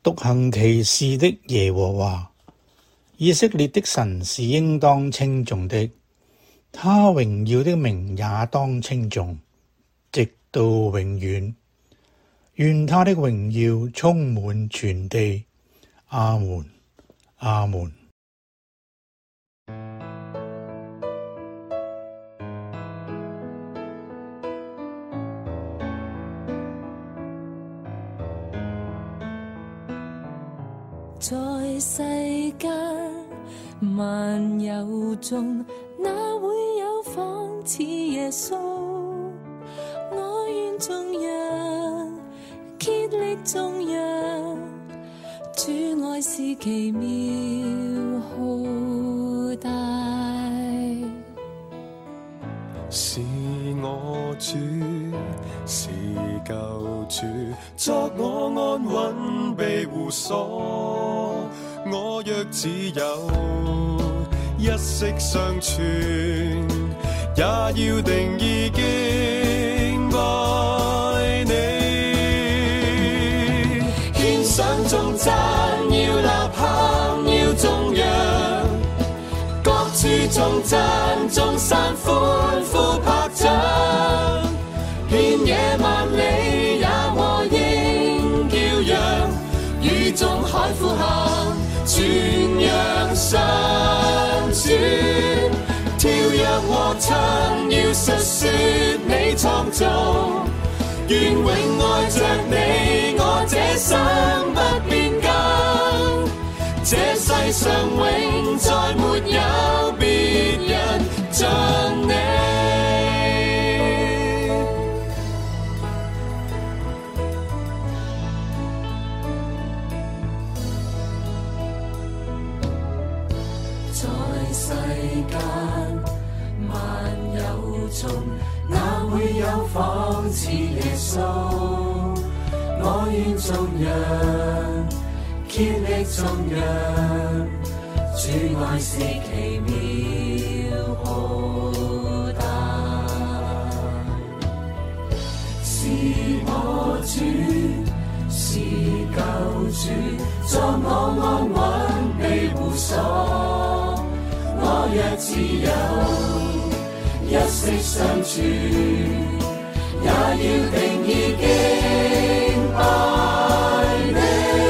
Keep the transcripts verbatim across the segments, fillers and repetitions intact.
獨行奇事的耶和華，以色列的神是應當稱頌的，他榮耀的名也當稱頌，直到永遠。願他的榮耀充滿全地。阿門，阿門。 在世間萬有中，哪會有仿似耶穌？我願頌揚，竭力頌揚，主愛是奇妙浩大， 是我主，是救主，作我安穩庇護所。我若只有一息尚存，也要定意敬拜你。獻上頌讚，要吶喊，要頌揚，各處頌讚，眾山歡呼拍掌，遍野萬里也和應叫揚，與眾海呼喊，傳揚上主。跳躍和唱，要述說你創造，願永愛着你，我這生不變更，這世上永再沒有別人像你。在世間萬有中，哪會有仿似耶穌？我願頌揚，竭力頌揚，主愛是奇妙浩大，是我主，是救主，作我安穩庇護所。我若只有一息尚存，也要定意敬拜你。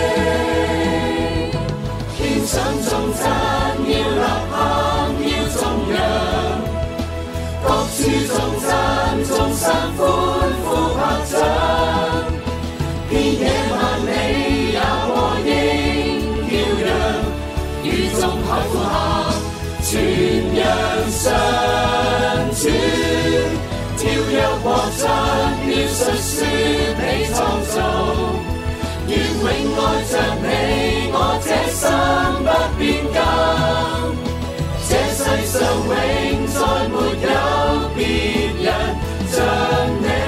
獻上頌讚，要吶喊，要頌揚，各處頌讚，眾山歡呼拍掌，遍野萬里也和應叫揚，與眾海呼喊，傳揚上主。跳躍和唱，要述說你創造，願永愛着你，我這生不變更，這世上永再沒有別人像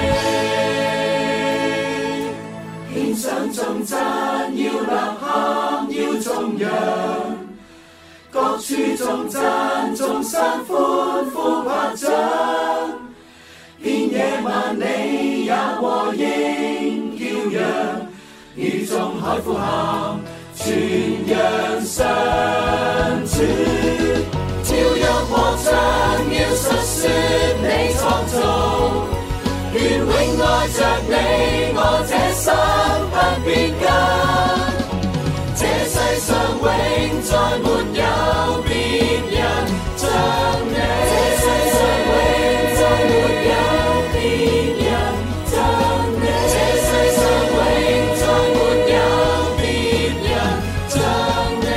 你。獻上頌讚，要吶喊，要頌揚，各處頌讚，眾山歡呼拍掌，遍野萬里也和應叫揚，與眾海呼喊，傳揚上主。跳躍和唱，要述說你創造，願永愛着你，我這生不變更，這世上永再沒有別人像你。這世上永再沒有別人像你。這世上永再沒有別人像你。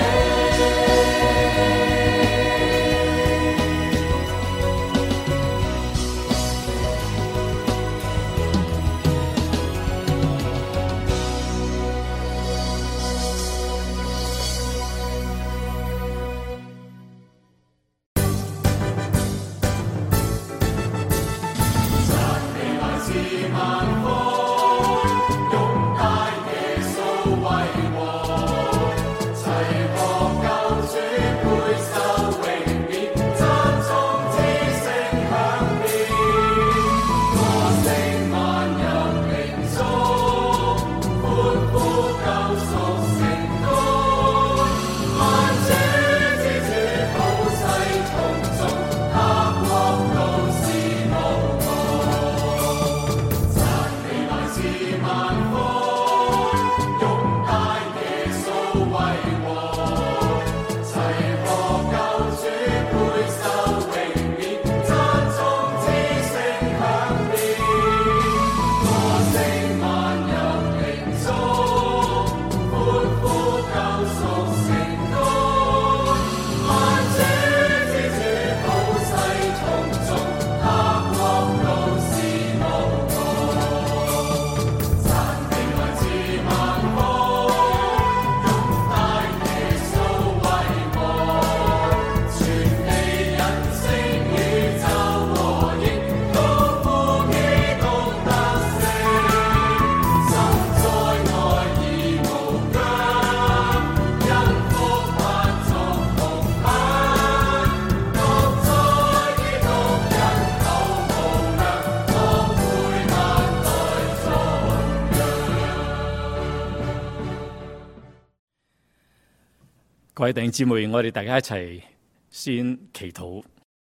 各位弟兄姊妹，我哋大家一齊先祈禱。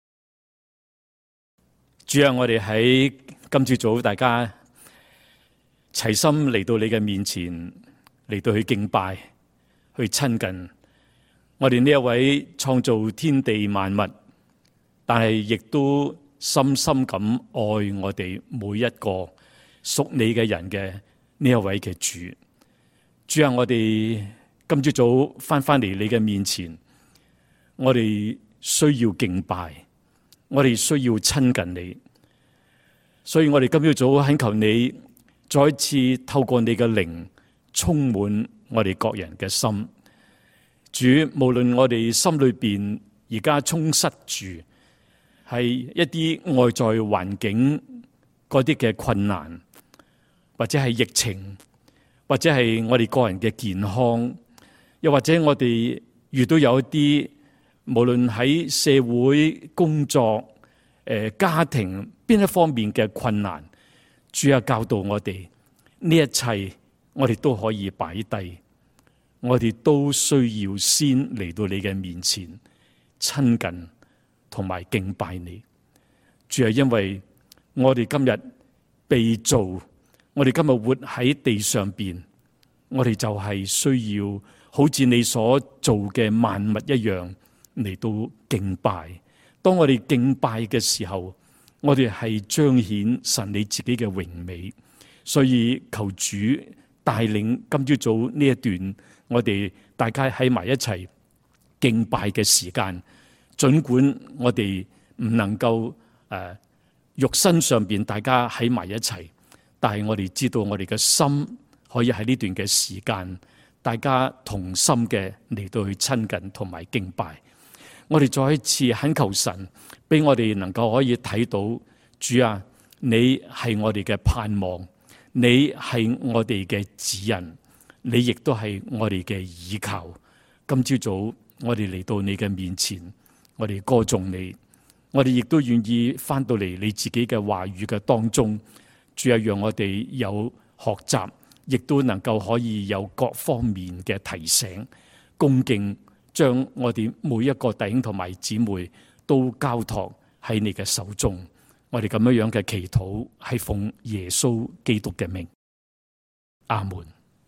主啊，我哋喺今朝早大家齊心嚟到你嘅面前，嚟到去敬拜，去親近我哋呢一位創造天地萬物，但係亦都深深咁愛我哋每一個屬你嘅人嘅呢一位嘅主。主啊，我哋今朝早翻返嚟你嘅面前，我哋需要敬拜，我哋需要親近你，所以我哋今朝早懇求你再次透過你嘅靈充滿我哋各人嘅心。主，無論我哋心裏邊而家充塞住係一啲外在環境嗰啲嘅困難，或者係疫情，或者係我哋個人嘅健康，又或者我哋遇到有一啲無論喺社會、工作、誒家庭邊一方面嘅困難，主啊，教導我哋呢一切，我哋都可以擺低，我哋都需要先嚟到你嘅面前親近同埋敬拜你。主啊，因為我哋今日被造，我哋今日活喺地上邊，我哋就係需要好似你所做嘅萬物一樣嚟到敬拜。當我哋敬拜嘅時候，我哋係彰顯神你自己嘅榮美。所以求主帶領今朝早呢一段，我哋大家喺埋一齊敬拜嘅時間，盡管我哋唔能夠誒、呃、肉身上邊大家喺埋一齊，但係我哋知道我哋嘅心可以喺呢段嘅時間，大家同心嘅嚟到去親近同埋敬拜。我哋再一次懇求神，俾我哋能夠可以睇到，主啊，你係我哋嘅盼望，你係我哋嘅指引，你亦都係我哋嘅依靠。今朝早我哋嚟到你嘅面前，我哋歌頌你，我哋亦都願意翻到嚟你自己嘅話語嘅當中。主啊，讓我哋有學習，亦都能夠可以有各方面嘅提醒、恭敬，將我哋每一個弟兄同埋姊妹都交託喺你嘅手中。我哋咁樣樣嘅祈禱係奉耶穌基督嘅名，阿門。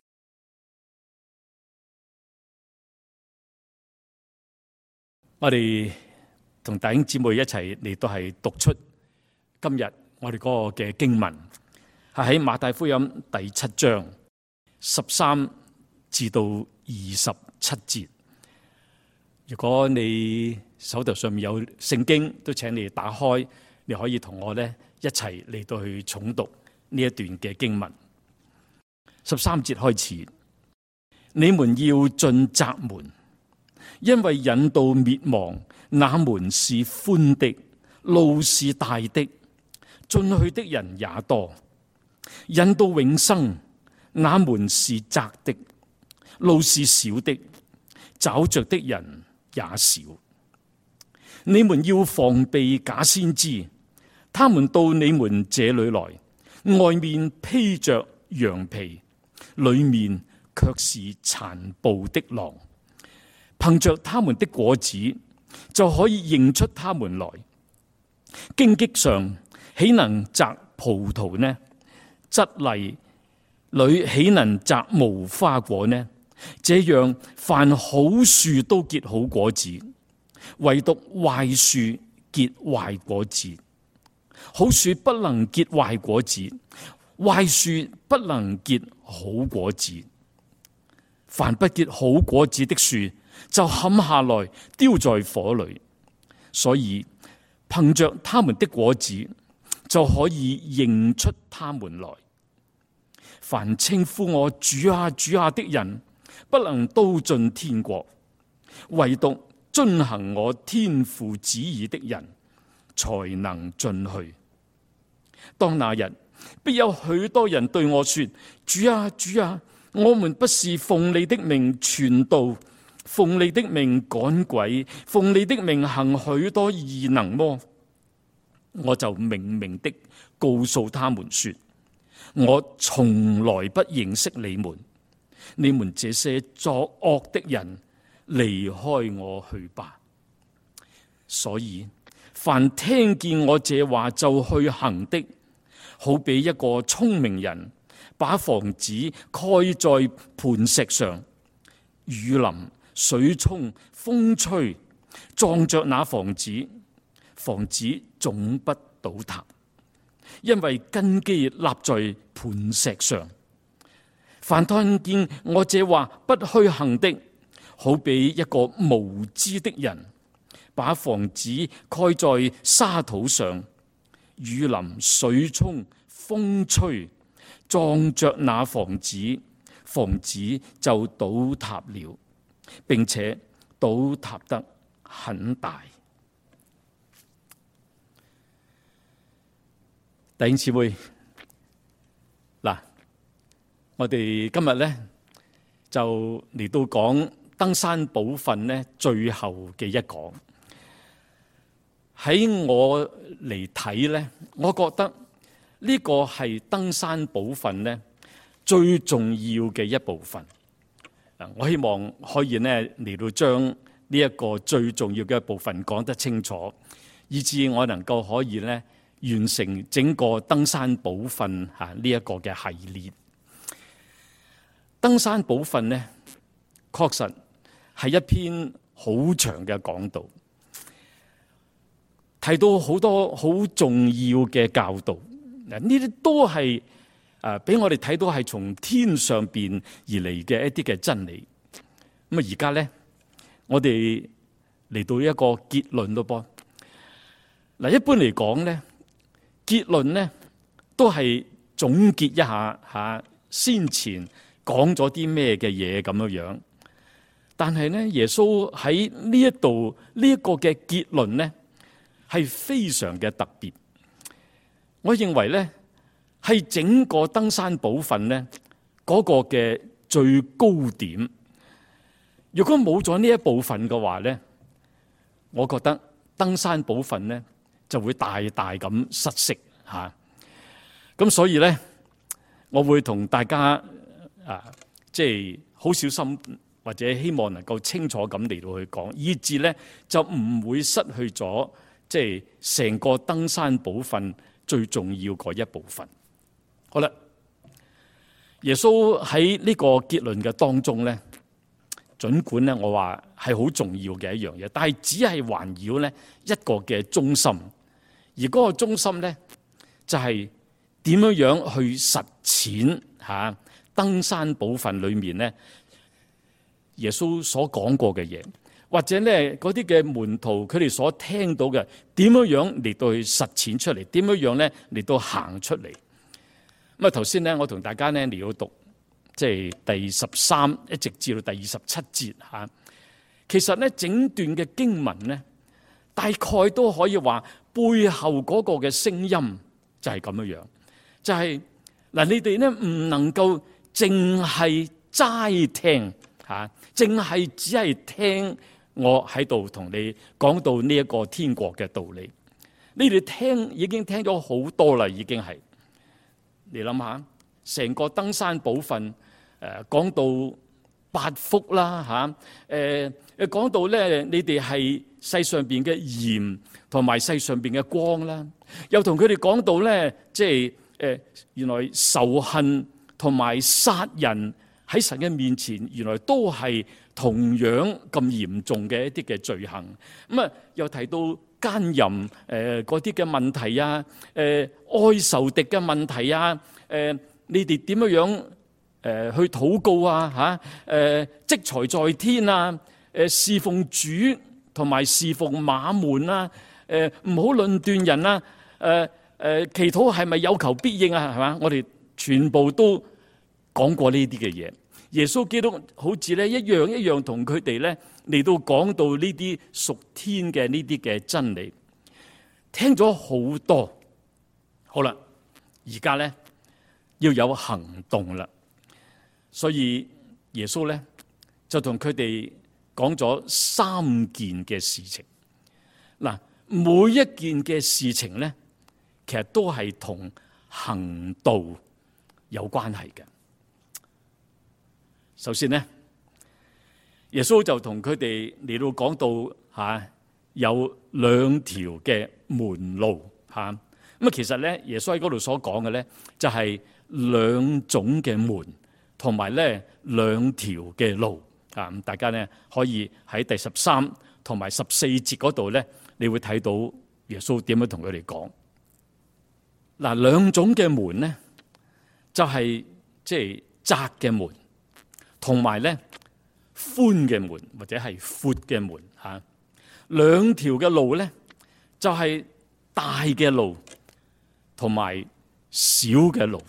我哋同弟兄姊妹一齊嚟到係讀出今日我哋嗰個嘅經文，係喺馬太福音第七章十三至到二十七節。如果你手頭上面有聖經，都請你打開，你可以同我咧一齊嚟到去重讀呢一段嘅經文。十三節開始，你們要進窄門，因為引導滅亡那門是寬的，路是大的，進去的人也多；引導永生那門是窄的，路是小的，找着的人也少。你們要防備假先知，他們到你們這裏來，外面披着羊皮，裏面卻是殘暴的狼。憑着他們的果子就可以認出他們來。荊棘上豈能摘葡萄呢？蒺藜裏豈能摘無花果呢？這樣凡好樹都結好果子，唯獨壞樹結壞果子。好樹不能結壞果子，壞樹不能結好果子。凡不結好果子的樹，就砍下來丟在火裏。所以憑着他們的果子，就可以認出他們來。凡稱呼我主啊主啊的人，不能都進天國，唯獨遵行我天父旨意的人，才能進去。當那日，必有許多人對我說：主啊主啊，我們不是奉你的名傳道，奉你的名趕鬼，奉你的名行許多異能麼？我就明明的告訴他們說：我從來不認識你們，你們這些作惡的人， 離開我去吧。所以凡聽見我這話就去行的，好比一個聰明人把房子蓋在磐石上，雨淋、水沖、風吹，撞着那房子，房子總不倒塌，因為根基立在磐石上。凡聽見我這話不去行的，好比一個無知的人把房子蓋在沙土上，雨淋、水沖、風吹，撞着那房子，房子就倒塌了，並且倒塌得很大。弟兄姊妹，嗱，我哋今日咧就嚟到講登山寶訓咧最後嘅一講。喺我嚟睇咧，我覺得呢個係登山寶訓咧最重要嘅一部分。我希望可以咧嚟到將呢一個最重要嘅一部分講得清楚，以致我能夠可以咧完成整個登山寶訓吓呢一個嘅系列。登山寶訓咧，確實係一篇好長嘅講道，提到好多好重要嘅教導。嗱，呢啲都係誒俾我哋睇到係從天上邊而嚟嘅一啲嘅真理。咁啊，而家咧，我哋嚟到一個結論咯噃。嗱，一般嚟講咧，結論咧都係總結一下吓先前講咗啲咩嘅嘢咁樣樣。但係咧，耶穌喺呢一度呢一個嘅結論咧係非常嘅特別。我認為咧係整個登山寶訓咧嗰個嘅最高點。如果冇咗呢一部分嘅話咧，我覺得登山寶訓咧就會大大咁失色吓。咁所以咧，我會同大家啊，即係好小心，或者希望能夠清楚咁嚟到去講，以致咧就唔會失去咗即係成個登山寶訓最重要嗰一部分。好啦，耶穌喺呢個結論嘅當中咧，儘管咧我話係好重要嘅一樣嘢，但係只係環繞咧一個嘅中心，而嗰個中心咧就係點樣樣去實踐吓登山寶訓裏面咧耶穌所講過嘅嘢，或者咧嗰啲嘅門徒佢哋所聽到嘅點樣樣嚟到去實踐出嚟，點樣樣咧嚟到行出嚟。咁啊，頭先咧我同大家咧嚟到讀，即係第十三一直至到第二十七節吓。其實咧整段嘅經文咧，大概都可以話背後嗰個嘅聲音就係咁樣樣，就係、是、嗱，你哋咧唔能夠淨係齋聽吓，淨係只係聽我喺度同你講到呢一個天國嘅道理。你哋聽已經聽咗好多啦，已經係。你諗下，成個登山寶訓誒講到八福啦吓，誒誒講到咧，你哋係世上邊嘅鹽同埋世上邊嘅光啦，又同佢哋講到咧，即係誒原來仇恨同埋殺人喺神嘅面前，原來都係同樣咁嚴重嘅一啲嘅罪行。咁啊，又提到奸淫誒嗰啲嘅問題啊，誒愛仇敵嘅問題啊，誒你哋點樣樣誒去禱告啊嚇？誒積財在天啊，誒侍奉主同埋侍奉馬門啊，誒唔好論斷人啊，誒誒祈禱係咪有求必應啊？係嘛？我哋全部都講過呢啲嘅嘢。耶穌基督好似咧一樣一樣同佢哋咧嚟到講到呢啲屬天嘅呢啲嘅真理，聽咗好多。好啦，而家咧要有行動啦，所以耶穌咧就同佢哋講咗三件嘅事情。嗱，每一件嘅事情咧，其實都係同行道有關係嘅。首先呢， 耶穌就同佢哋嚟到講到吓有兩條嘅門路吓。咁啊，其實咧，耶穌喺嗰度所講嘅咧，就係兩種嘅門，同埋咧兩條嘅路啊。咁大家咧可以喺第十三同埋十四節嗰度咧，你會睇到耶穌點樣同佢哋講。嗱，兩種嘅門咧，就係即係窄嘅門，同埋咧寬嘅門或者係闊嘅門吓。兩條嘅路咧，就係大嘅路。同埋小嘅路。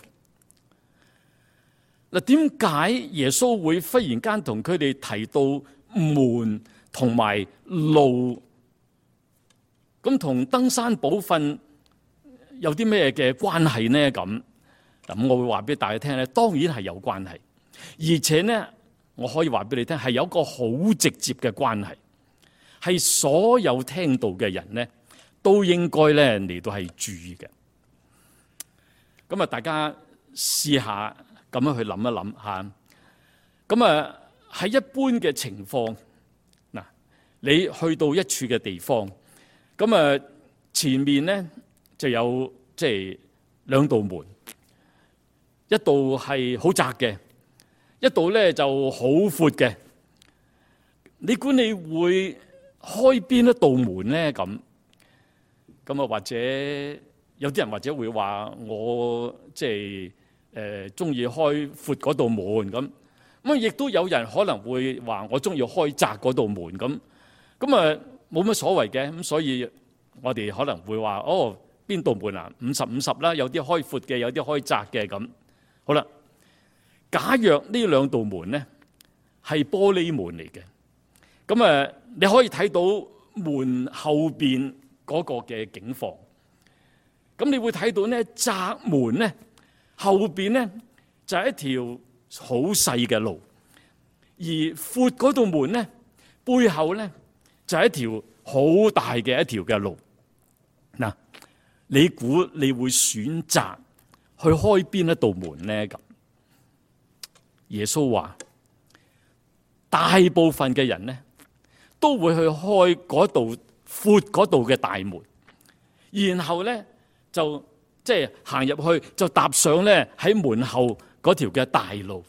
嗱，點解耶穌會忽然間同佢哋提到門同埋路？咁同登山寶訓有啲咩嘅關係呢？咁咁我會話俾大家聽咧，當然係有關係，而且呢，我可以話俾你聽係有一個好直接嘅關係，係所有聽到嘅人呢都應該咧嚟到係注意嘅。咁啊，大家試下咁樣去諗一諗吓。咁啊，喺一般嘅情況，嗱，你去到一處嘅地方，咁啊，前面咧就有即係兩道門，一道係好窄嘅，一道咧就好闊嘅。你估你會開邊一道門咧？咁咁啊，或者？有啲人或者會話我即係誒中意開闊嗰道門咁，咁亦都有人可能會話我中意開窄嗰道門咁，咁啊冇乜所謂嘅，咁所以我哋可能會話哦，邊道門啊，五十五十啦，有啲開闊嘅，有啲開窄嘅咁。好啦，假若呢兩道門咧係玻璃門嚟嘅，咁啊你可以睇到門後邊嗰個嘅景況。咁你會睇到咧，窄門咧後邊咧就係一條好細嘅路，而闊嗰道門咧背後咧就係一條好大嘅一條嘅路。嗱，你估你會選擇去開邊一道門咧？咁耶穌話，大部分嘅人咧都會去開嗰道闊嗰道嘅大門，然後咧。就即係行入去，就踏上咧喺門後嗰條嘅大路，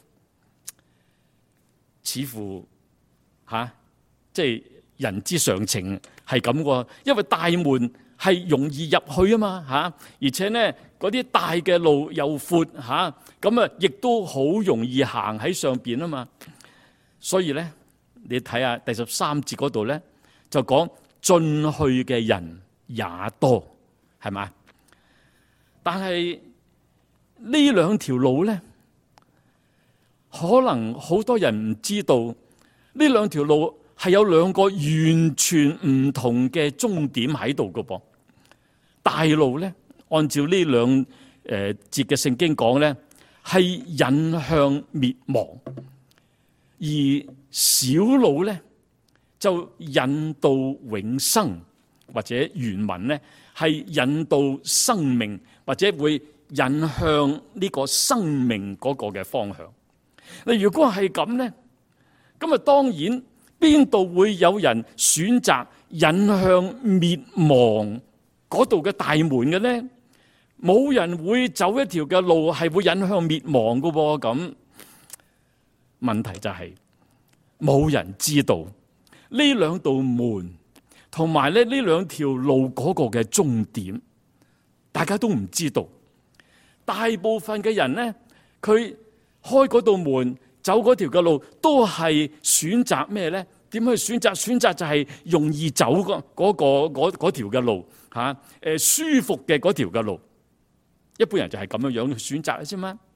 似乎吓即係人之常情係咁喎。因為大門係容易入去啊嘛吓，而且咧嗰啲大嘅路又闊吓，咁啊亦都好容易行喺上邊啊嘛。所以咧，你睇下第十三節嗰度咧，就講進去嘅人也多，係咪？但係呢兩條路咧，可能好多人唔知道，呢兩條路係有兩個完全唔同嘅終點喺度㗎噃。大路咧，按照呢兩誒節嘅聖經講咧，係引向滅亡；而小路咧就引到永生，或者原文咧係引到生命。或者會引向呢個生命嗰個嘅方向。嗱，如果係咁咧，咁啊當然邊度會有人選擇引向滅亡嗰度嘅大門嘅咧？冇人會走一條嘅路係會引向滅亡㗎喎。咁問題就係冇人知道呢兩道門同埋咧呢兩條路嗰個嘅終點。大家都唔知道，大部分嘅人咧，佢開嗰道門，走嗰條嘅路，都係選擇咩咧？點去選擇？選擇就係容易走嗰嗰個嗰嗰條嘅路，吓，誒舒服嘅嗰條嘅路。一般人就係咁樣樣去選擇啫嘛。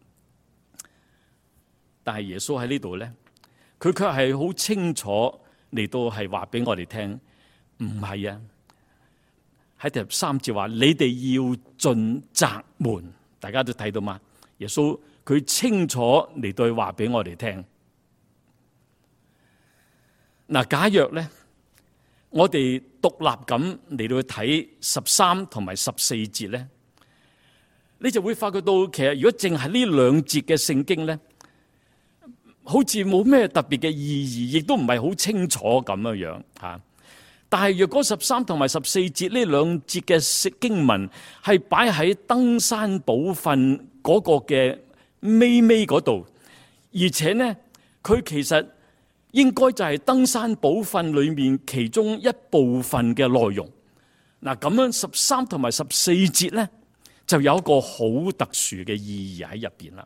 但係耶穌喺呢度咧，佢卻係好清楚嚟到係話俾我哋聽，唔係啊。喺第十三節話，你哋要進窄門，大家都睇到嘛？耶穌佢清楚嚟到話俾我哋聽。嗱，假若咧，我哋獨立咁嚟到去睇十三同埋十四節咧，你就會發覺到，其實如果淨係呢兩節嘅聖經咧， 好似冇咩特別嘅意義，亦都唔係好清楚咁樣樣嚇。但係若果十三同埋十四節呢兩節嘅經文係擺喺登山寶訓嗰個嘅尾尾嗰度，而且呢，佢其實應該就係登山寶訓裏面其中一部分嘅內容。嗱，咁樣十三同埋十四節呢，就有一個好特殊嘅意義喺入邊啦。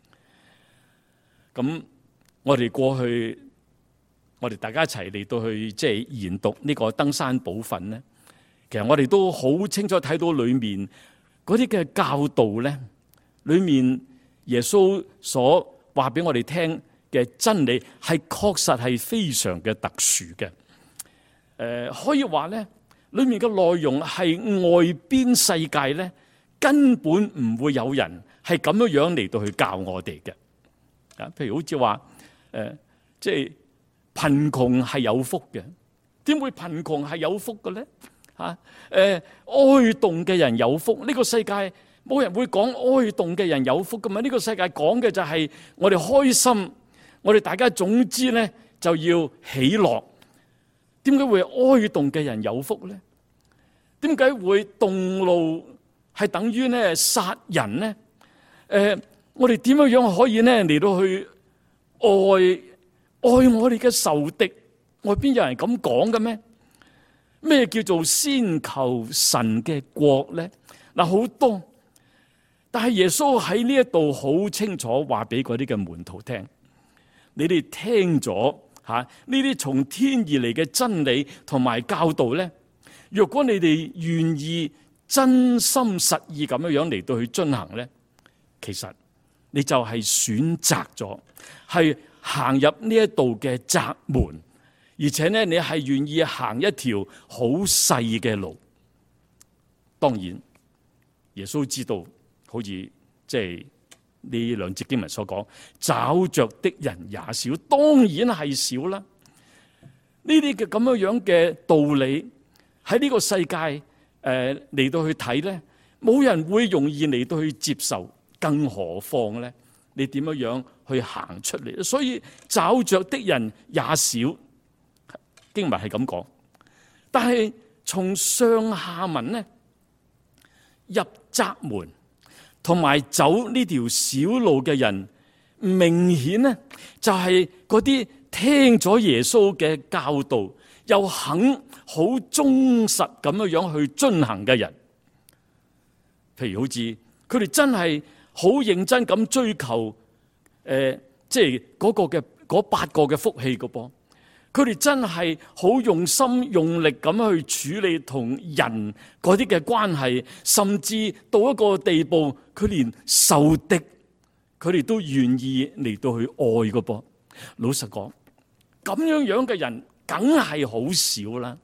咁我哋過去，我哋大家一齊嚟到去即係研讀呢個登山寶訓呢，其實我哋都好清楚睇到裏面嗰啲嘅教導呢，裏面耶穌所話俾我哋聽嘅真理係確實係非常嘅特殊嘅。誒、呃，可以話呢，裏面嘅內容係外邊世界呢根本唔會有人係咁樣樣嚟到去教我哋嘅。啊，譬如好似話誒，即係貧窮係有福嘅，點會貧窮係有福嘅咧？嚇、啊，誒、呃，哀慟嘅人有福，呢、這個世界冇人會講哀慟嘅人有福噶嘛？呢、這個世界講嘅就係我哋開心，我哋大家總之咧就要喜樂。點解會哀慟嘅人有福咧？點解會動怒係等於咧殺人咧？誒、呃。我哋點樣樣可以呢嚟到去愛愛我哋嘅仇敵？外邊有人咁講嘅咩？咩叫做先求神嘅國呢？嗱，好多，但係耶穌喺呢一度好清楚話俾嗰啲嘅門徒聽：你哋聽咗吓呢啲從天而嚟嘅真理同埋教導呢，若果你哋願意真心實意咁樣樣嚟到去遵行呢，其實你就係選擇咗，係行入呢一度嘅窄門，而且呢，你係願意行一條好細嘅路。當然，耶穌知道，好似即係呢兩節經文所講，找着的人也少，當然係少啦。呢啲嘅咁樣樣嘅道理喺呢個世界誒嚟、呃、到去睇呢，冇人會容易嚟到去接受。更何況咧，你點樣樣去行出嚟？所以找着的人也少，經文係咁講。但係從上下文咧，入窄門同埋走呢條小路嘅人，明顯咧就係嗰啲聽咗耶穌嘅教導，又肯好忠實咁樣樣去遵行嘅人。譬如好似佢哋真係好認真咁追求，誒、呃，即係嗰個嘅嗰八個嘅福氣嘅噃。佢哋真係好用心用力咁去處理同人嗰啲嘅關係，甚至到一個地步，佢連仇敵佢哋都願意嚟到去愛嘅噃。老實講，咁樣樣嘅人梗係好少啦。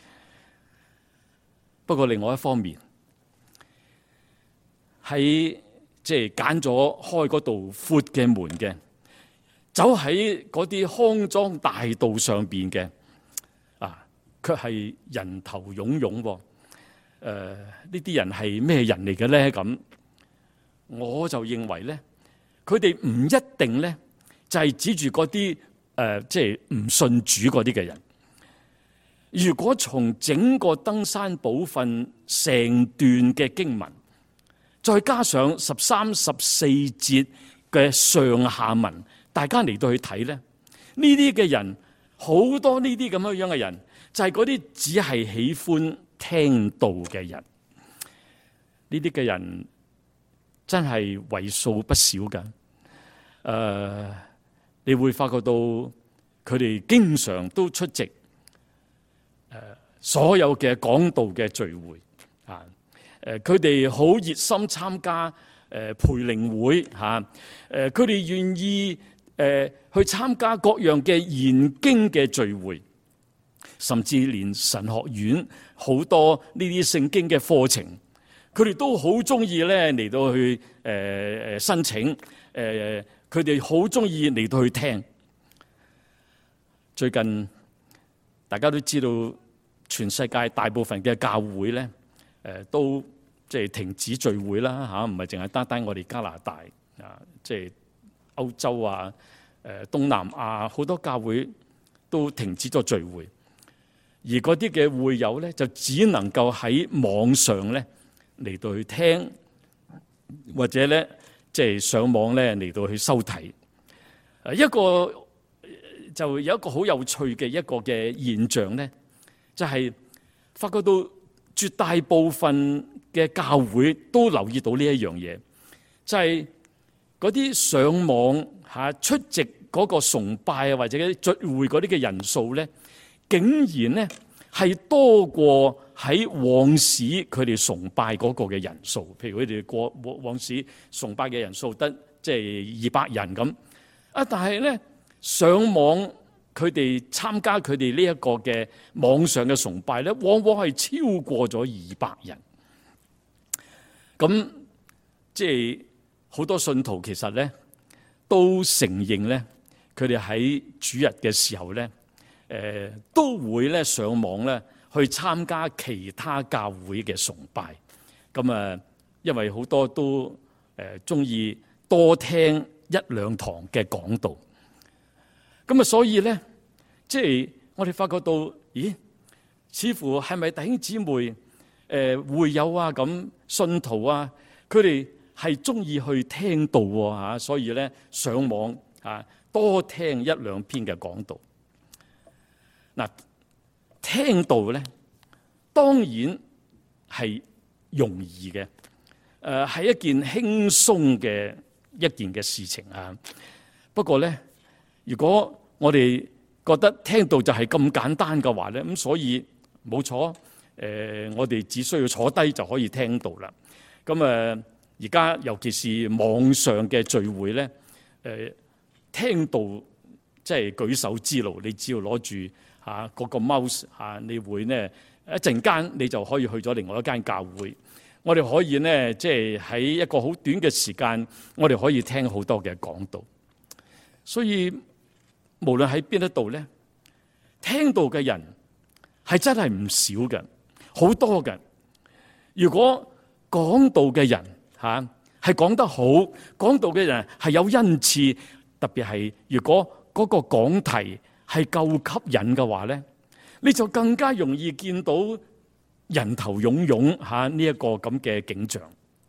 不過另外一方面，喺即係揀咗開嗰度闊嘅門嘅，走喺嗰啲康莊大道上邊嘅，啊，卻係人頭湧湧。誒、呃，呢啲人係咩人嚟嘅咧？咁我就認為咧，佢哋唔一定咧，就係指住嗰啲誒，即係唔信主嗰啲嘅人。如果從整個登山寶訓成段嘅經文，再加上十三、十四節嘅上下文，大家嚟到去睇咧，呢啲嘅人好多呢啲咁樣樣嘅人，就係嗰啲只係喜歡聽道嘅人。呢啲嘅人真係為數不少㗎。誒、呃，你會發覺到佢哋經常都出席誒、呃、所有嘅講道嘅聚會啊。誒，佢哋好熱心參加誒培靈會嚇，誒佢哋願意誒去參加各樣嘅研經嘅聚會，甚至連神學院好多呢啲聖經嘅課程，佢哋都好中意咧嚟到去誒誒申請，誒佢哋好中意嚟到去聽。最近大家都知道，全世界大部分嘅教會咧，誒都即係停止聚會啦嚇，唔係淨係單單我哋加拿大啊，即係歐洲啊、 誒東南亞好多教會都停止咗聚會，而嗰啲嘅會友咧就只能夠喺網上咧嚟到去聽，或者咧即係上網咧嚟到去收睇。誒一個就有一個好有趣嘅一個嘅現象咧，就係發覺到絕大部分嘅教會都留意到呢一樣嘢，就係嗰啲上網嚇出席嗰個崇拜啊或者聚會嗰啲嘅人數咧，竟然咧係多過喺往時佢哋崇拜嗰個嘅人數。譬如佢哋過往時崇拜嘅人數得即係二百人咁啊，但係咧上網佢哋參加佢哋呢一個嘅網上嘅崇拜咧，往往係超過咗二百人。咁即係好多信徒其實咧都承認咧，佢哋喺主日嘅時候咧，誒都會咧上網咧去參加其他教會嘅崇拜。咁啊，因為好多都誒中意多聽一兩堂嘅講道。咁啊，所以咧，即係我哋發覺到，咦？似乎係咪弟兄姊妹？誒會友啊，咁信徒啊，佢哋係中意去聽道喎，所以咧上網啊多聽一兩篇嘅講道。嗱，聽道咧當然係容易嘅，誒係一件輕鬆嘅一件嘅事情啊。不過咧，如果我哋覺得聽道就係咁簡單嘅話咧，咁所以冇錯。誒、呃，我哋只需要坐低就可以聽到啦。咁誒，而家尤其是網上嘅聚會咧，誒、呃，聽到即係舉手之勞，你只要攞住嚇嗰個 mouse 嚇、啊，你會呢一陣間你就可以去咗另外一間教會。我哋可以呢，即係喺一個好短嘅時間，我哋可以聽好多嘅講道。所以無論喺邊一度咧，聽到嘅人係真係唔少嘅。好多嘅，如果講道嘅人吓係講得好，講道嘅人係有恩賜，特別係如果嗰個講題係夠吸引嘅話咧，你就更加容易見到人頭湧湧吓呢一個咁嘅景象。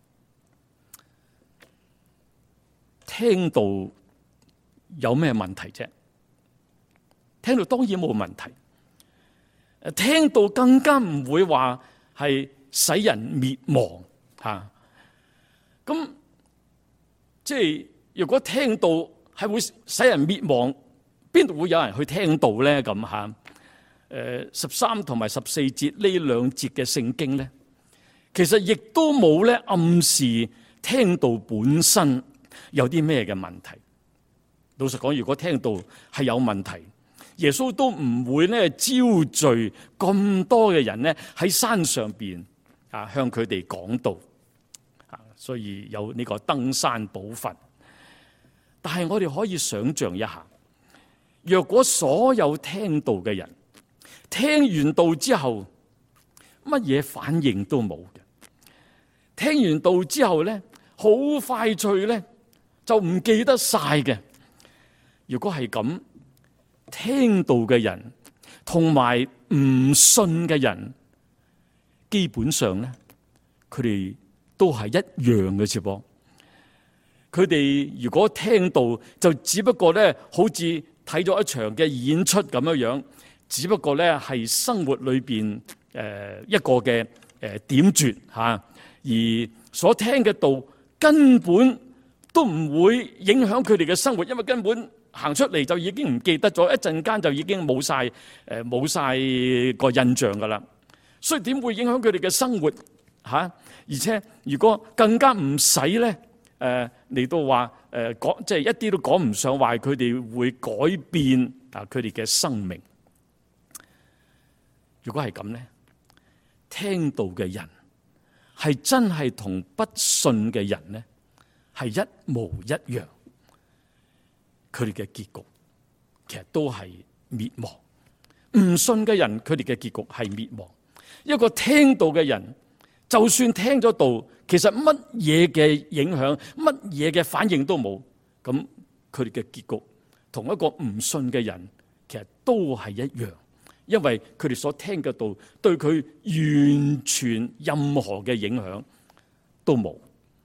聽道有咩問題啫？聽道當然冇問題。聽到更加唔會話係使人滅亡嚇，咁即係如果聽到係會使人滅亡，邊度會有人去聽到咧？咁嚇，誒十三同埋十四節呢兩節嘅聖經咧，其實亦都冇咧暗示聽道本身有啲咩嘅問題。老實講，如果聽道係有問題，耶穌都唔會咧招聚咁多嘅人咧喺山上邊啊向佢哋講道啊，所以有呢個登山寶訓。但係我哋可以想象一下，若果所有聽道嘅人聽完道之後乜嘢反應都冇嘅，聽完道之後咧好快脆咧就唔記得晒嘅。如果係咁，聽道嘅人同埋唔信嘅人，基本上咧，佢哋都係一樣嘅啫噃。佢哋如果聽道，就只不過咧，好似睇咗一場嘅演出咁樣樣，只不過咧係生活裏邊誒一個嘅誒點綴吓，而所聽嘅道根本都唔會影響佢哋嘅生活，因為根本行出嚟就已經唔記得咗，一陣間就已經冇晒誒冇晒個印象噶啦。所以點會影響佢哋嘅生活吓？而且如果更加唔使咧誒嚟到話誒講，即係一啲都講唔上話，佢哋會改變啊佢哋嘅生命。如果係咁咧，聽道嘅人係真係同不信嘅人咧係一模一樣。佢哋嘅結局其實都係滅亡。唔信嘅人，佢哋嘅結局係滅亡。一個聽道嘅人，就算聽咗道，其實乜嘢嘅影響、乜嘢嘅反應都冇，咁佢哋嘅結局同一個唔信嘅人，其實都係一樣，因為佢哋所聽嘅道對佢完全任何嘅影響都冇。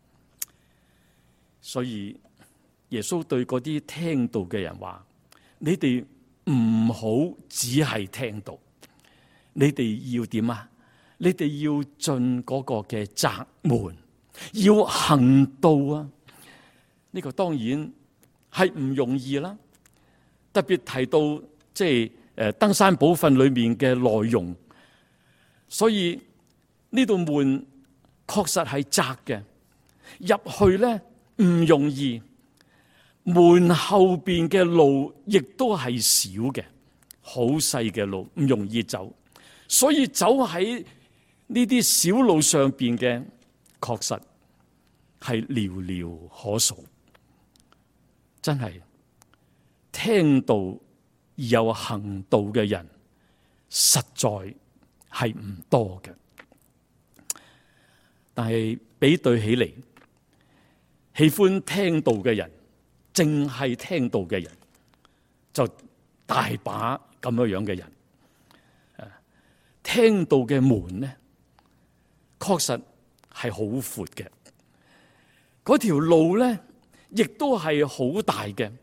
所以耶穌對嗰啲聽道嘅人話：你哋唔好只係聽道，你哋要點啊？你哋要進嗰個嘅窄門，要行道啊！呢個當然係唔容易啦。特別提到即係誒登山寶訓裏面嘅內容，所以呢道門確實係窄嘅，入去咧唔容易。門後邊嘅路亦都係少嘅，好細嘅路，唔容易走。所以走喺呢啲小路上邊嘅，確實係寥寥可數。真係聽道而有行道嘅人，實在係唔多嘅。但係比對起嚟，喜歡聽道嘅人，淨係聽道嘅人，就大把咁樣樣嘅人。聽道嘅門呢，確實係好闊嘅，嗰條路呢，亦都係好大嘅。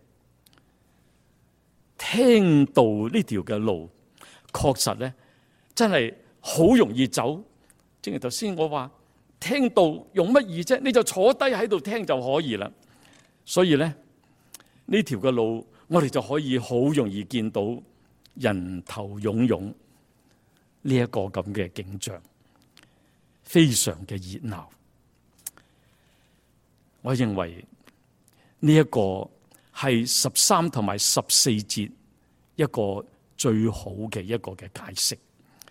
聽道呢條嘅路，確實呢，真係好容易走。正如頭先我話，聽道用乜易啫？你就坐低喺度聽就可以啦。所以呢，呢條嘅路，我哋就可以好容易見到人頭湧湧呢一個咁嘅景象，非常嘅熱鬧。我認為呢一個係十三同埋十四節一個最好嘅一個嘅解釋。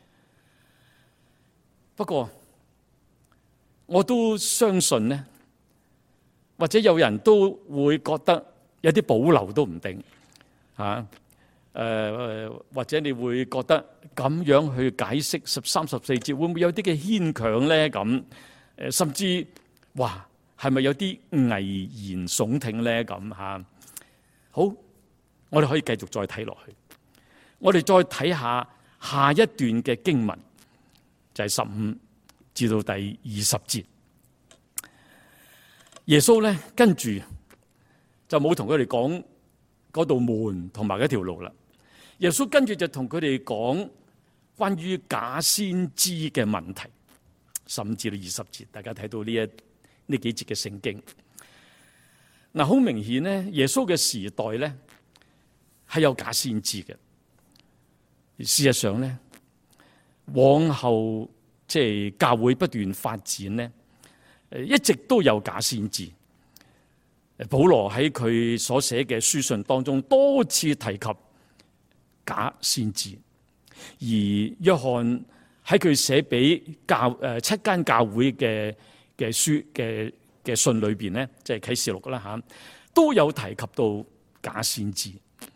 不過我都相信呢，或者有人都會覺得有啲保留都唔定啊。誒、呃，或者你會覺得咁樣去解釋十三、十四節，會唔會有啲嘅牽強咧？咁誒，甚至哇，係咪有啲危言聳聽咧？咁嚇，好，我哋可以繼續再睇落去。我哋再睇下下一段嘅經文，就係十五至到第二十節。耶穌咧跟住就冇同佢哋講嗰道門同埋嗰條路啦。耶穌跟住就同佢哋講關於假先知嘅問題，十五至到二十節，大家睇到呢一呢幾節嘅聖經。嗱，好明顯咧，耶穌嘅時代咧係有假先知嘅。事實上咧，往後即係教會不斷發展咧，誒一直都有假先知。保羅喺佢所寫嘅書信當中多次提及假先知，而約翰喺佢寫俾教誒七間教會嘅嘅書嘅嘅信裏邊咧，即係啟示錄啦吓，都有提及到假先知。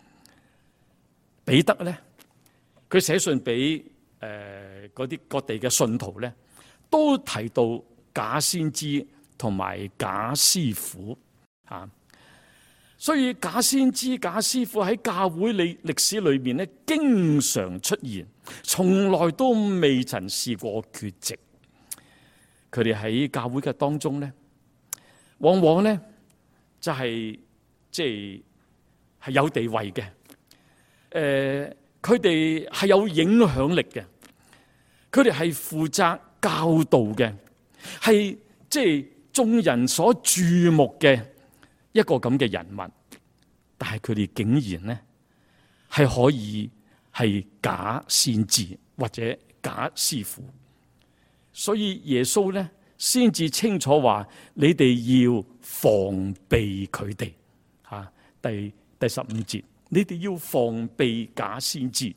彼得咧，佢寫信俾誒嗰啲各地嘅信徒咧，都提到假先知同埋假師傅啊。所以假先知、假師傅喺教會歷歷史裏面咧，經常出現，從來都未曾試過缺席。佢哋喺教會嘅當中咧，往往咧就係即係係有地位嘅。誒，佢哋係有影響力嘅，佢哋係負責教導嘅，係即係眾人所注目嘅一個咁嘅人物，但係佢哋竟然咧係可以係假先知或者假師傅，所以耶穌咧先至清楚話：你哋要防備佢哋。吓，第第十五節，你哋要防備假先知。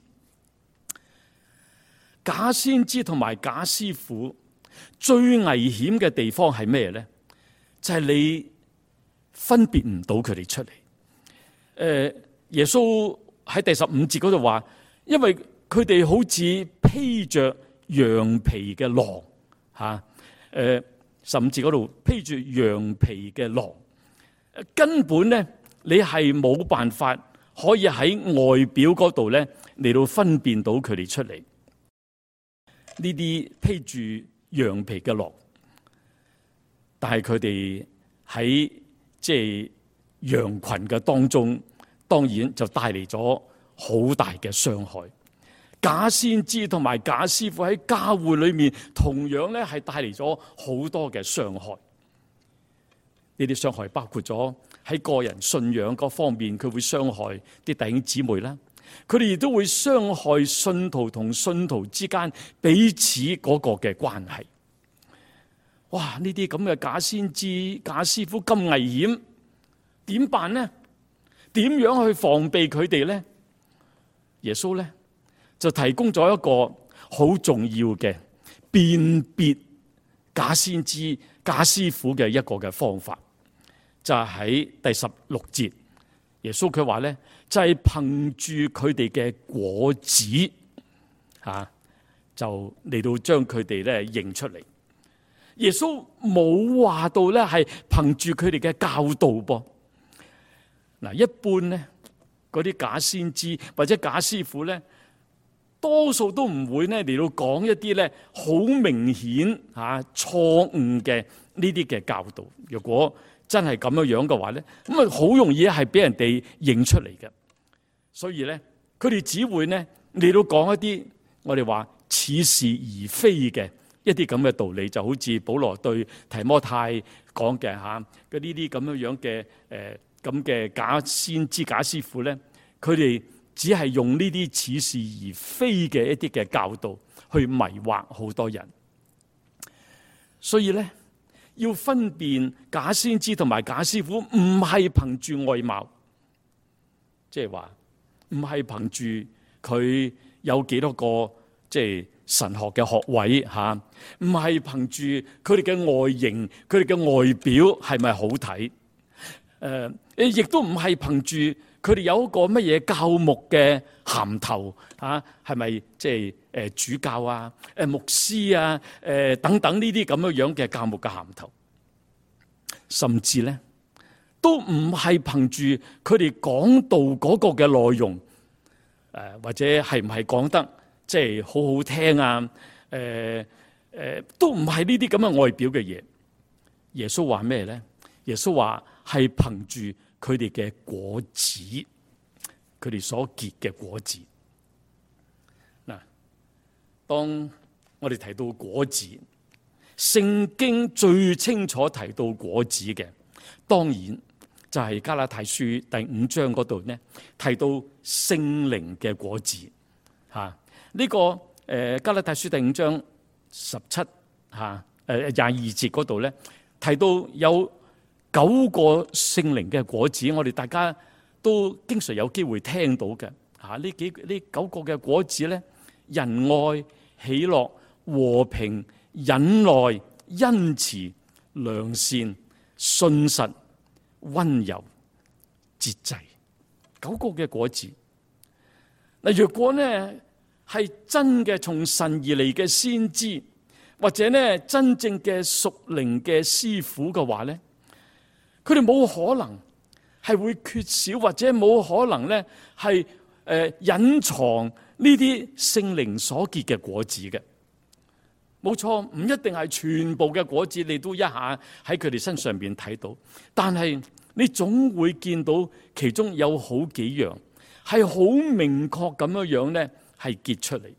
假先知同埋假師傅最危險嘅地方係咩咧？就係你分別唔到佢哋出嚟。誒，耶穌喺第十五節嗰度話，因為佢哋好似披着羊皮嘅狼，吓，誒，十五節嗰度披住羊皮嘅狼，根本咧你係冇辦法可以喺外表嗰度咧嚟到分辨到佢哋出嚟。呢啲披住羊皮嘅駱，但係佢哋喺即係羊群嘅當中，當然就帶嚟咗好大嘅傷害。假先知同埋假師傅喺教會裏面，同樣咧係帶嚟咗好多嘅傷害。呢啲傷害包括咗喺個人信仰嗰方面，佢會傷害啲弟兄姊妹啦。佢哋亦都會傷害信徒同信徒之間彼此嗰個嘅關係。哇！呢啲咁嘅假先知、假師傅咁危險，點辦呢？點樣去防備佢哋呢？耶穌呢，就提供咗一個好重要嘅辨別假先知、假師傅嘅一個嘅方法，就係喺第十六節，耶穌佢話呢，就係憑住佢哋嘅果子吓，就嚟到將佢哋咧認出嚟。耶穌冇話到咧係憑住佢哋嘅教導噃。嗱，一般咧嗰啲假先知或者假師傅咧，多數都唔會咧嚟到講一啲咧好明顯吓錯誤嘅呢啲嘅教導。如果真係咁樣樣嘅話咧，咁啊好容易係俾人哋認出嚟嘅。所以咧，佢哋只會咧嚟到講一啲我哋話似是而非嘅一啲咁嘅道理，就好似保羅對提摩太講嘅吓，嘅呢啲咁樣樣嘅誒咁嘅假先知、假師傅咧，佢哋只係用呢啲似是而非嘅一啲嘅教導去迷惑好多人。所以咧，要分辨假先知同埋假師傅，唔係憑住外貌，即係話唔係憑住佢有幾多個即係神學嘅學位吓，唔係憑住佢哋嘅外形、佢哋嘅外表係咪好睇？誒，亦都唔係憑住佢哋有一個乜嘢教牧嘅銜頭吓，係咪即係誒主教啊、誒牧師啊、誒等等呢啲咁樣樣嘅教牧嘅銜頭，甚至咧都唔係憑住佢哋講道嗰個嘅內容，誒或者係唔係講得即係好好聽啊？誒、呃、誒，都唔係呢啲咁嘅外表嘅嘢。耶穌話咩咧？耶穌話係憑住佢哋嘅果子，佢哋所結嘅果子。嗱，當我哋提到果子，聖經最清楚提到果子嘅，當然就係加拉太書第五章嗰度呢，提到聖靈嘅果子吓。呢、這個誒加拉太書第五章十七吓誒廿二節嗰度咧，提到有九個聖靈嘅果子，我哋大家都經常有機會聽到嘅吓。呢幾呢九個嘅果子咧，仁愛、喜樂、和平、忍耐、恩慈、良善、信實、溫柔、節制，九個嘅果子。嗱，若果呢係真嘅從神而嚟嘅先知，或者呢真正嘅屬靈嘅師傅嘅話咧，佢哋冇可能係會缺少，或者冇可能咧係誒隱藏呢啲聖靈所結嘅果子嘅。冇錯，唔一定係全部嘅果子你都一下喺佢哋身上邊睇到，但係你總會見到其中有好幾樣係好明確咁樣樣咧，係結出嚟。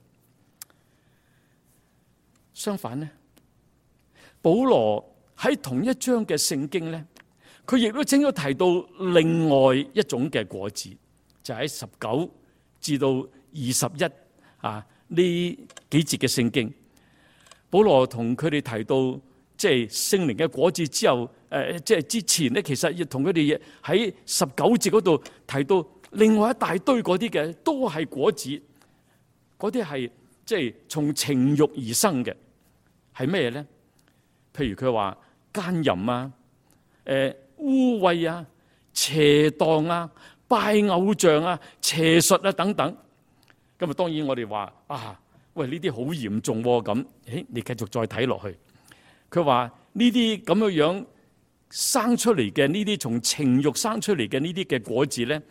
相反呢，保羅喺同一章嘅聖經咧，佢亦都正咗提到另外一種嘅果子，就喺十九至到二十一啊呢幾節嘅聖經。保羅同佢哋提到即係聖靈嘅果子之後，誒即係之前咧，其實亦同佢哋喺十九節嗰度提到另外一大堆嗰啲嘅，都係果子，嗰啲係即係從情慾而生嘅，係咩咧？譬如佢話奸淫啊、誒污穢啊、邪蕩啊、拜偶像啊、邪術啊等等。咁啊，當然我哋話啊。喂，呢啲好嚴重喎，咁，誒，你繼續再睇落去。佢話呢啲咁樣樣生出嚟嘅呢啲從情慾生出嚟嘅呢啲嘅果子咧，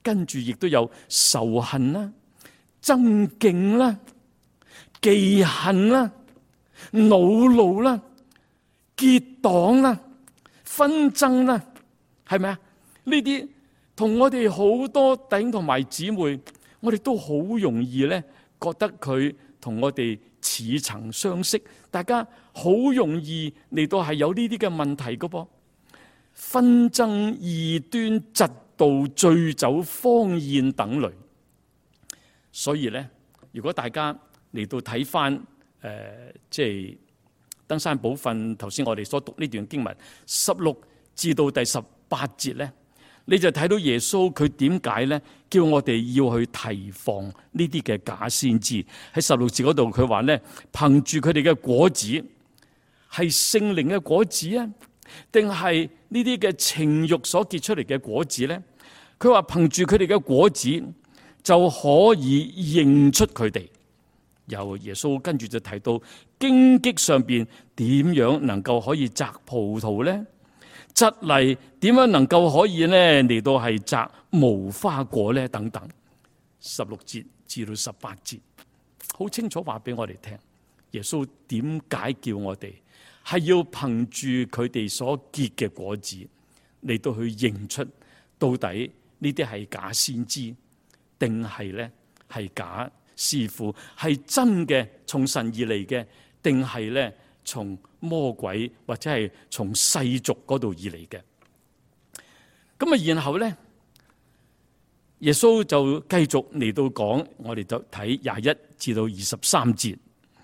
跟住亦都有仇恨啦、爭競啦、忌恨啦、惱怒啦、結黨啦、紛爭啦，係咪啊？呢啲同我哋好多弟兄同埋姊妹，我哋都好容易咧，覺得佢同我哋似曾相識，大家好容易嚟到係有呢啲嘅問題噶噃。紛爭、異端、嫉妒、醉酒、荒宴等類。所以咧，如果大家嚟到睇翻誒，即係登山寶訓頭先我哋所讀呢段經文十六至到第十八節咧，你就睇到耶穌佢點解咧叫我哋要去提防呢啲嘅假先知。喺十六節嗰度佢話咧，憑住佢哋嘅果子係聖靈嘅果子啊，定係呢啲嘅情慾所結出嚟嘅果子咧？佢話憑住佢哋嘅果子就可以認出佢哋。由耶穌跟住就提到荊棘上邊點樣能夠可以摘葡萄咧？蒺藜點樣能夠可以咧嚟到係摘無花果咧？等等。十六節至到十八節好清楚話俾我哋聽，耶穌點解叫我哋係要憑住佢哋所結嘅果子嚟到去認出到底呢啲係假先知定係咧係假師傅，係真嘅從神而嚟嘅，定係咧從魔鬼或者係從世俗嗰度而嚟嘅。咁啊，然後咧耶穌就繼續嚟到講，我哋就睇廿一至到二十三節，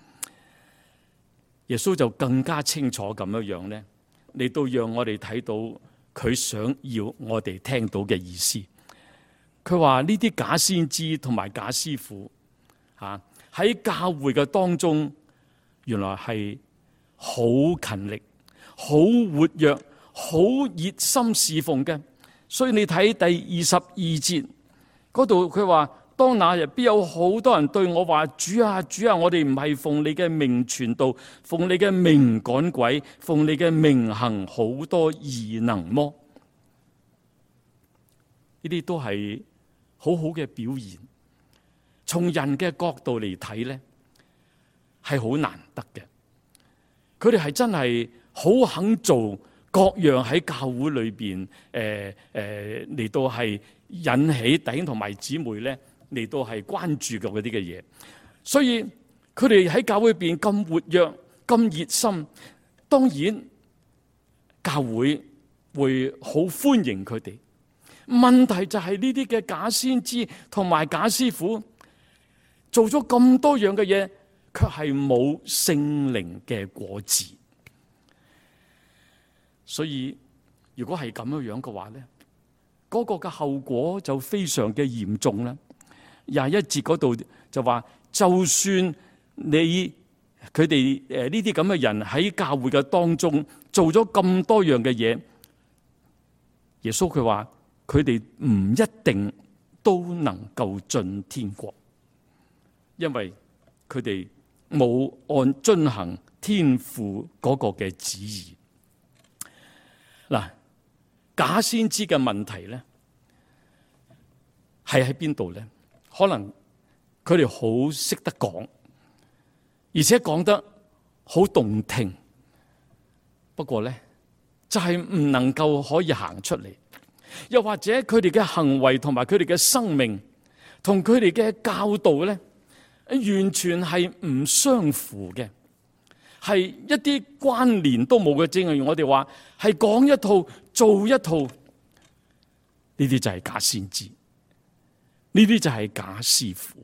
耶穌就更加清楚咁樣樣咧嚟到讓我哋睇到佢想要我哋聽到嘅意思。佢話呢啲假先知同埋假師傅吓喺教會嘅當中，原來係好勤力、好活躍、好熱心侍奉嘅。所以你睇第二十二節嗰度，佢話當那日必有好多人對我話：主啊，主啊，我哋唔係奉你嘅名傳道，奉你嘅名趕鬼，奉你嘅名行好多異能麼？呢啲都係好好嘅表現。從人嘅角度嚟睇咧，係好難得嘅。佢哋係真係好肯做各樣喺教會裏邊誒誒嚟到係引起弟兄同埋姊妹咧嚟到係關注嘅嗰啲嘅嘢。所以佢哋喺教會裏邊咁活躍、咁熱心，當然教會會好歡迎佢哋。問題就係呢啲嘅假先知同埋假師傅做咗咁多樣嘅嘢，卻係冇聖靈嘅果子。所以如果係咁樣樣嘅話咧，嗰個嘅後果就非常嘅嚴重啦。廿一節嗰度就話，就算你佢哋誒呢啲咁嘅人喺教會嘅當中做咗咁多樣嘅嘢，耶穌佢話佢哋唔一定都能夠進天國，因為佢哋冇按遵行天父嗰個嘅旨意。嗱，假先知嘅問題咧，係喺邊度咧？可能佢哋好識得講，而且講得好動聽，不過咧就係唔能夠可以行出嚟，又或者佢哋嘅行為同埋佢哋嘅生命同佢哋嘅教導咧，完全係唔相符嘅，係一啲關聯都冇嘅。正如我哋話係講一套做一套，呢啲就係假先知，呢啲就係假師傅。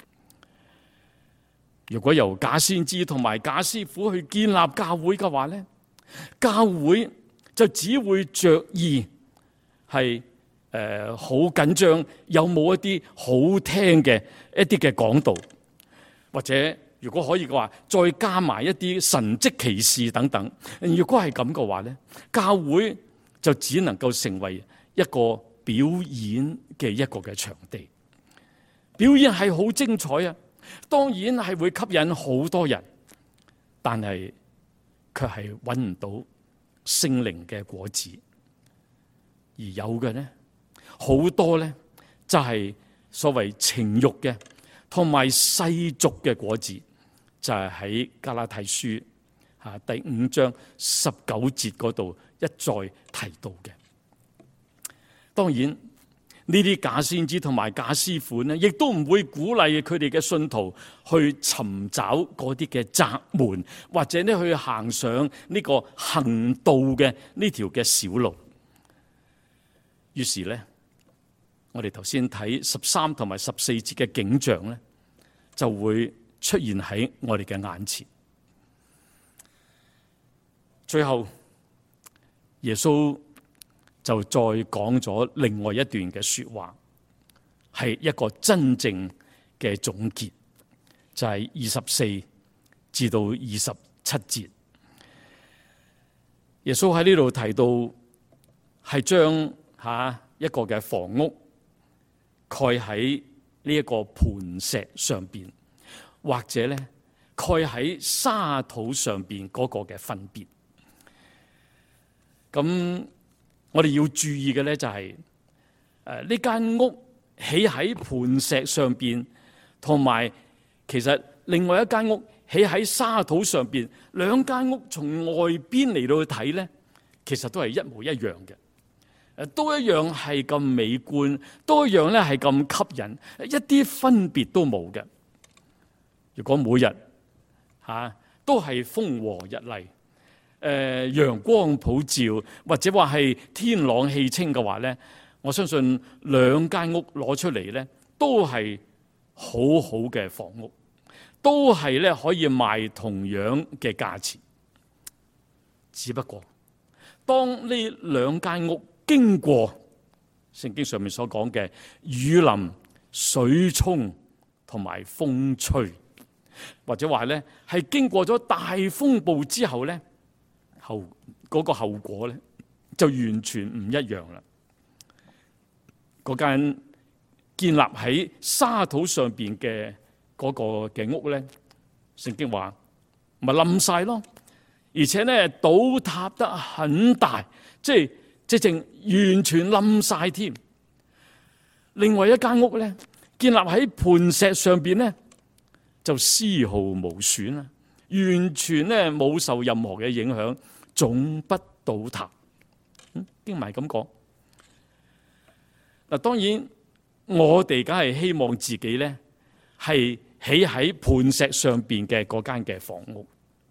如果由假先知同埋假師傅去建立教會嘅話咧，教會就只會着意係誒好緊張，有冇一啲好聽嘅一啲嘅講道，或者如果可以嘅話，再加埋一啲神蹟奇事等等。如果係咁嘅話咧，教會就只能夠成為一個表演嘅一個嘅場地。表演係好精彩啊，當然係會吸引好多人，但係卻係揾唔到聖靈嘅果子，而有嘅呢，好多呢， 就係所謂情欲嘅同埋世俗嘅果子，就係喺加拉太書吓第五章十九節嗰度一再提到嘅。當然呢啲假先知同埋假師傅呢，亦都唔會鼓勵佢哋嘅信徒去尋找嗰啲嘅窄門，或者呢去行上呢個行道嘅呢條嘅小路。於是呢，我哋頭先睇十三同埋十四節嘅景象呢，就會出現喺我哋嘅眼前。最後，耶穌就再講咗另外一段嘅說話，係一個真正嘅總結，就係二十四至到二十七節。耶穌喺呢度提到，係將吓一個嘅房屋蓋喺呢一個磐石上邊，或者咧蓋喺沙土上邊嗰個嘅分別。咁我哋要注意嘅咧就係誒呢間屋起喺磐石上邊，同埋其實另外一間屋起喺沙土上邊，兩間屋從外邊嚟到去睇咧，其實都係一模一樣嘅。誒，都一樣係咁美觀，都一樣咧係咁吸引，一啲分別都冇嘅。如果每日吓、啊、都係風和日麗，誒、呃、陽光普照，或者話係天朗氣清嘅話咧，我相信兩間屋攞出嚟咧，都係好好嘅房屋，都係咧可以賣同樣嘅價錢。只不過當呢兩間屋經過聖經上面所講嘅雨淋、水沖同埋風吹，或者話咧係經過咗大風暴之後咧，後嗰個後果咧就完全唔一樣啦。嗰間建立喺沙土上邊嘅嗰個嘅屋咧，聖經話咪冧晒咯，而且咧倒塌得很大，即係直情完全冧晒添。另外一間屋咧，建立喺磐石上邊咧，就絲毫無損啦，完全咧冇受任何嘅影響，總不倒塌。嗯，經文咁講。嗱，當然我哋梗係希望自己咧係起喺磐石上邊嘅嗰間嘅房屋。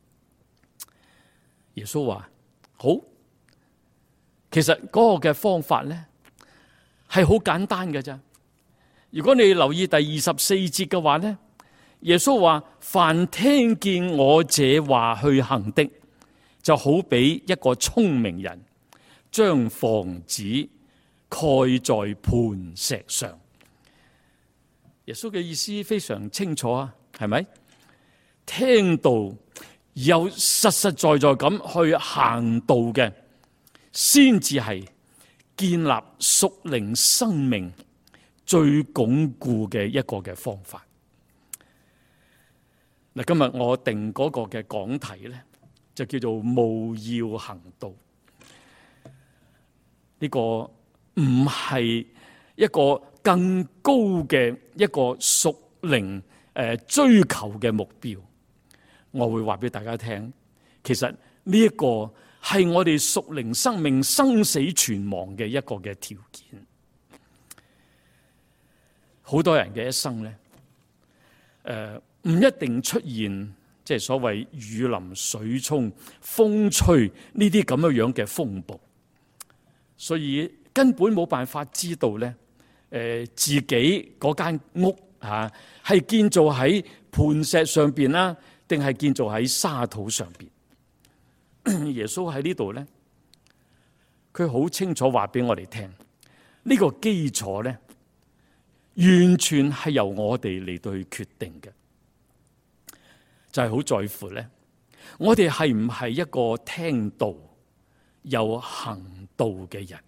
耶穌話：好。其實嗰個嘅方法咧係好簡單嘅咋。如果你留意第二十四節嘅話咧，耶穌話：凡聽見我這話去行的，就好比一個聰明人將房子蓋在磐石上。耶穌嘅意思非常清楚啊，係咪？聽道有實實在在咁去行道嘅，先至係建立屬靈生命最鞏固嘅一個嘅方法。嗱，今日我定嗰個嘅講題咧，就叫做務要行道。呢個唔係一個更高嘅一個屬靈誒追求嘅目標。我會話俾大家聽，其實呢一個係我哋屬靈生命生死存亡嘅一個嘅條件。好多人嘅一生咧，誒、呃、唔一定出現即係所謂雨淋、水沖、風吹呢啲咁樣樣嘅風暴，所以根本冇辦法知道咧，誒、呃、自己嗰間屋吓係建造喺磐石上邊啦，定係建造喺沙土上邊。耶穌喺呢度咧，佢好清楚話俾我哋聽，呢個基礎咧，完全係由我哋嚟到去決定嘅，就係好在乎咧，我哋係唔係一個聽道又行道嘅人？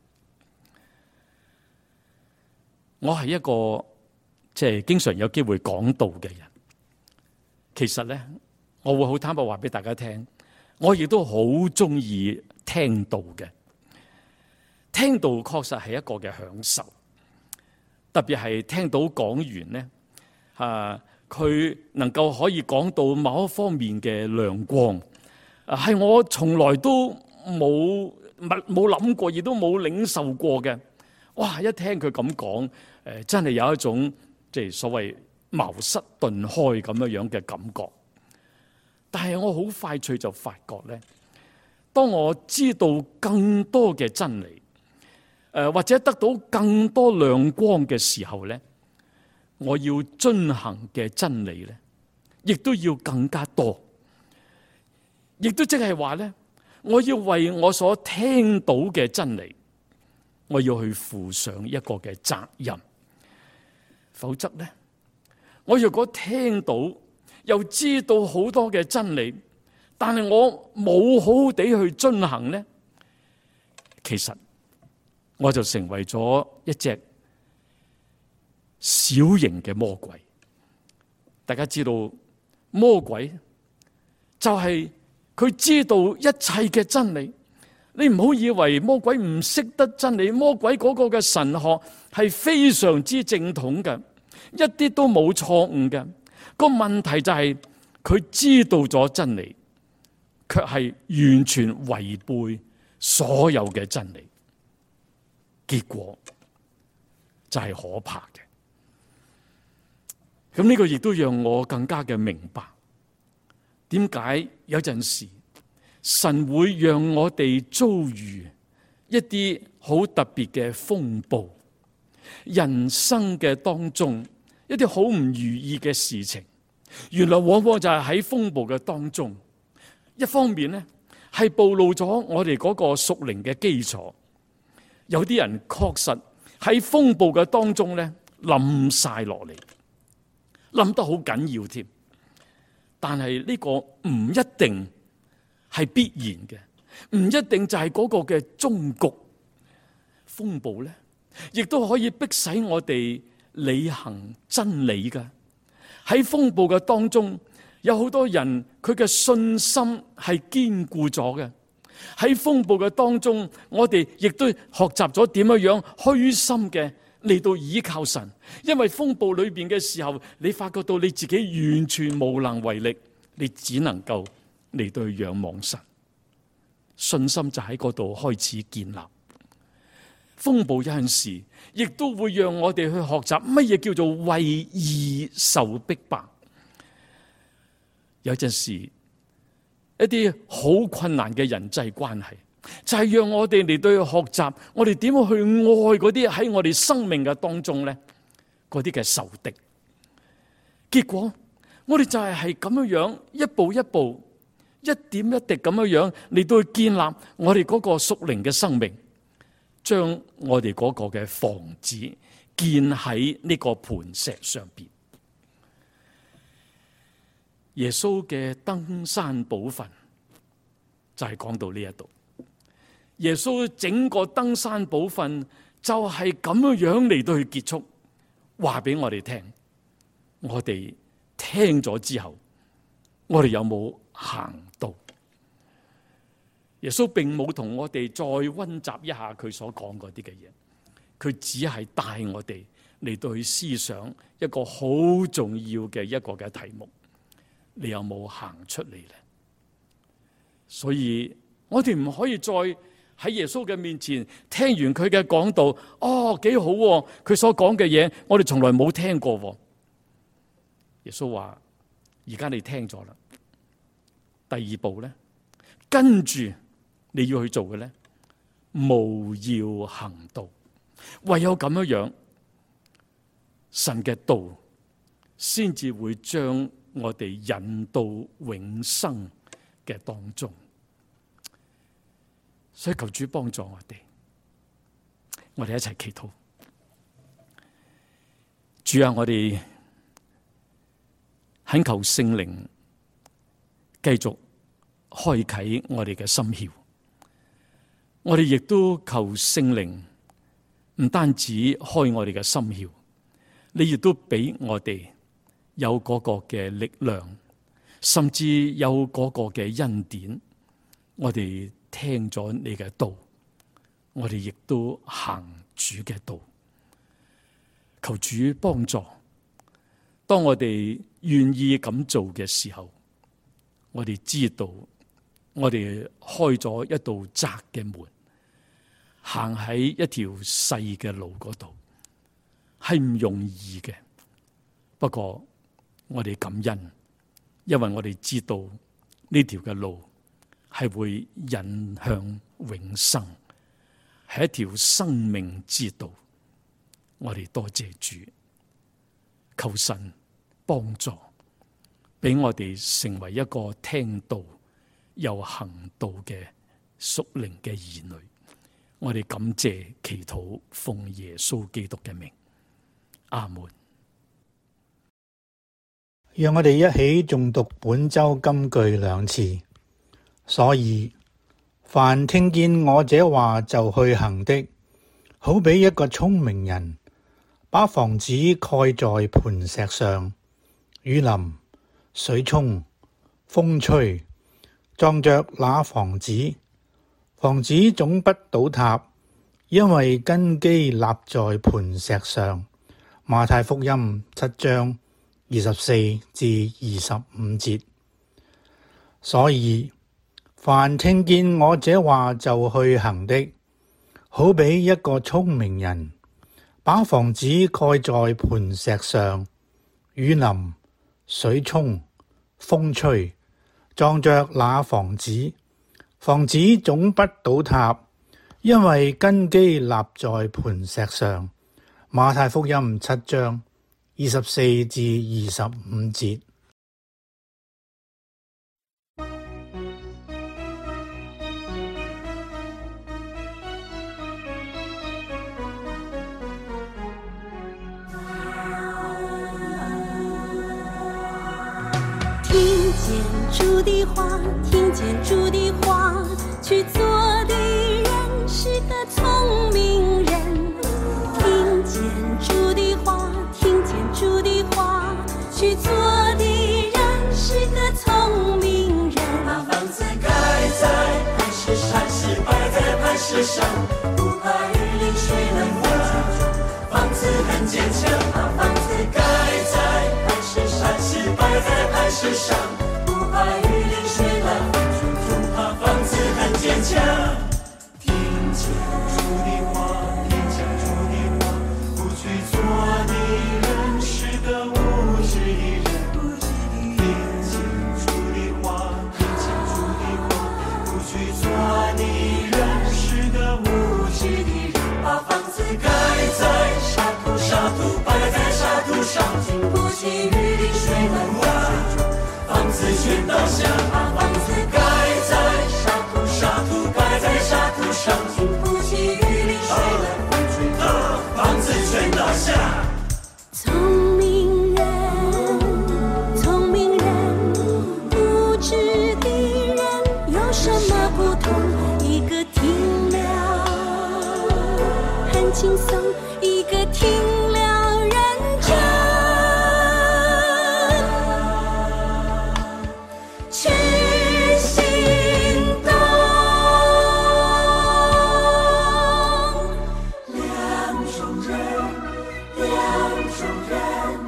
我係一個即係經常有機會講道嘅人，其實咧，我會好坦白話俾大家聽。我亦都好中意聽道嘅，聽道確實係一個嘅享受。 特別係聽到講員呢，啊，佢能夠可以講到某一方面嘅亮光，係我從來都冇冇冇諗過，亦都冇領受過嘅。哇！一聽佢咁講，誒，真係有一種即係所謂茅塞頓開咁樣樣嘅感覺。但係我好快脆就發覺咧，當我知道更多嘅真理，誒，或者得到更多亮光嘅時候咧，我要遵行嘅真理咧，亦都要更加多，亦都即係話咧，我要為我所聽到嘅真理，我要去負上一個嘅責任。否則咧，我若果聽到又知道好多嘅真理，但係我冇好好地去遵行咧，其實我就成為咗一隻小型嘅魔鬼。大家知道魔鬼就係佢知道一切嘅真理。你唔好以為魔鬼唔識得真理，魔鬼嗰個嘅神學係非常之正統嘅，一啲都冇錯誤嘅。個問題就係佢知道咗真理，卻係完全違背所有嘅真理，結果就係可怕嘅。咁呢個亦都讓我更加嘅明白，點解有陣時神會讓我哋遭遇一啲好特別嘅風暴，人生嘅當中一啲好唔如意嘅事情，原來往往就係喺風暴嘅當中，一方面呢係暴露咗我哋嗰個屬靈嘅基礎，有啲人確實喺風暴嘅當中呢冧晒落嚟，冧得好緊要添，但係呢個唔一定係必然嘅，唔一定就係嗰個嘅終局。風暴咧，亦都可以迫使我哋履行真理㗎。喺風暴嘅當中，有好多人佢嘅信心係堅固咗嘅。喺風暴嘅當中，我哋亦都學習咗點樣樣虛心嘅嚟到倚靠神。因為風暴裏邊嘅時候，你發覺到你自己完全無能為力，你只能夠嚟到去仰望神，信心就喺嗰度開始建立。風暴有陣時亦都會讓我哋去學習乜嘢叫做為義受逼迫。有陣時一啲好困難嘅人際關係，就係讓我哋嚟到去學習，我哋點樣去愛嗰啲喺我哋生命嘅當中咧，嗰啲嘅仇敵。結果我哋就係係咁樣樣，一步一步，一點一滴咁樣樣嚟到去建立我哋嗰個屬靈嘅生命，將我哋嗰個嘅房子建喺呢個磐石上邊。耶穌嘅登山寶訓就係講到呢一度。耶穌整個登山寶訓就係咁樣樣嚟到去結束，話俾我哋聽。我哋聽咗之後，我哋有冇行到？耶穌並冇同我哋再溫習一下佢所講嗰啲嘅嘢，佢只係帶我哋嚟到去思想一個好重要嘅一個嘅題目。你有冇行出嚟咧？所以我哋唔可以再喺耶穌嘅面前聽完佢嘅講道，哦，幾好喎，佢所講嘅嘢我哋從來冇聽過喎。耶穌話：而家你聽咗啦，第二步咧，跟住你要去做嘅咧，務要行道。唯有咁樣樣，神嘅道先至會將我哋引到永生嘅當中。所以求主幫助我哋，我哋一齊祈禱。主啊，我哋懇求聖靈繼續開啟我哋嘅心竅。我哋亦都求聖靈唔單止開我哋嘅心竅，你亦都俾我哋有嗰個嘅力量，甚至有嗰個嘅恩典。我哋聽咗你嘅道，我哋亦都行主嘅道。 求主幫助。當我哋願意咁做嘅時候，我哋知道我哋開咗一道窄嘅門，行喺一條細嘅路嗰度，係唔容易嘅。不過我哋感恩，因為我哋知道呢條嘅路係會引向永生，係一條生命之道。我哋多謝主，求神幫助，俾我哋成為一個聽道又行道嘅屬靈嘅兒女。我哋感謝祈禱，奉耶穌基督嘅名，阿門。 讓我哋一起誦讀本周金句兩次。所以凡聽見我這話就去行的，好比一個聰明人把房子蓋在磐石上，雨淋、水沖、風吹，撞着那房子，房子總不倒塌，因為根基立在磐石上。馬太福音七章二十四至二十五節。所以凡聽見我這話就去行的，好比一個聰明人把房子蓋在磐石上，雨淋、水沖、風吹，撞着那房子，房子總不倒塌，因為根基立在磐石上。馬太福音七章二十四至二十五節。 聽見主的話，聽見主的話，去做的人是個聰明人。聽見主的話，聽見主的話，去做的人是個聰明人。 把房子蓋在磐石上，是擺在磐石上，不怕雨淋水冷風。房子很堅強，把房子蓋在磐石上，是擺在磐石上，不怕雨淋水冷風，不怕房子很堅強。聽見主的話，聽見主的話，不去做的人是個無知的人。聽見主的話，聽見主的話，不去做的人是個無知的人。把房子蓋在沙土，沙土擺在沙土上，經不起雨淋水冷風，房子全倒下。把房子蓋在沙土，沙土擺在沙土上，經不起雨淋水冷風，房子全倒下。 聰明人，聰明人，無知的人有什麼不同？一個聽了很輕鬆，一個聽了認真，去行動。 兩種人，兩種人，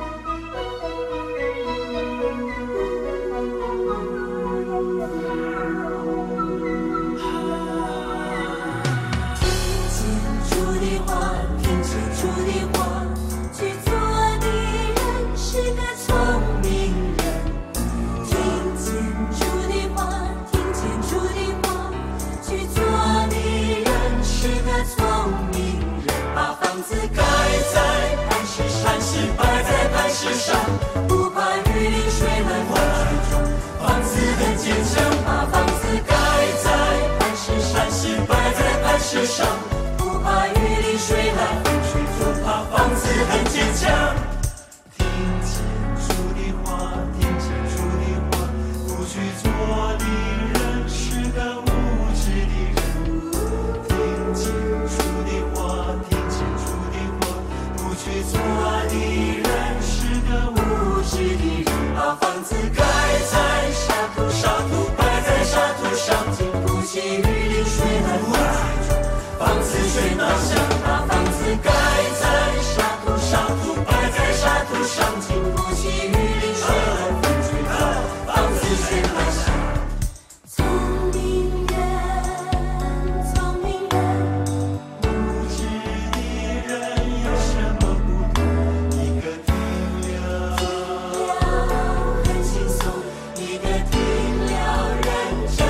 聽見主的話，聽見主的話，去做的人是個聰明人。聽見主的話，聽見主的話，去做的人是個聰明人。把房子蓋在磐石上，是擺在磐石上，不怕雨淋水冷風，房子很堅強。把房子蓋在磐石上，是擺在磐石上，不怕雨淋水冷風，不怕房子很堅強。聽見主的話，聽見主的話，不去做的人是個無知的人。聽見主的話，聽見主的話，不去做的人是個無知的人。把房子蓋在沙土，沙土擺在沙土上，經不起雨淋水冷風，房子全倒下。把房子蓋在沙土。 沙土，摆在沙土上，经不起雨淋水和风吹走，房子先埋下。聪明人，聪明人，无知的人有什么不同？一个停了，停了很轻松，一个停了认真。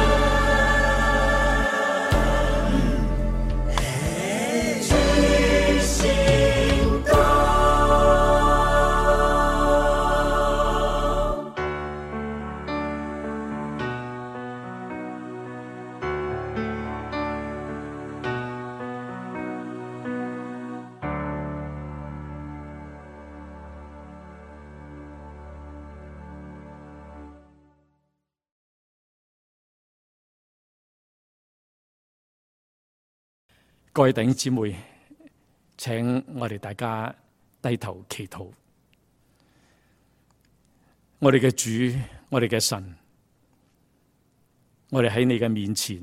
去行动。 各位弟兄姊妹，請我哋大家低頭祈禱。我哋嘅主，我哋嘅神，我哋喺你嘅面前，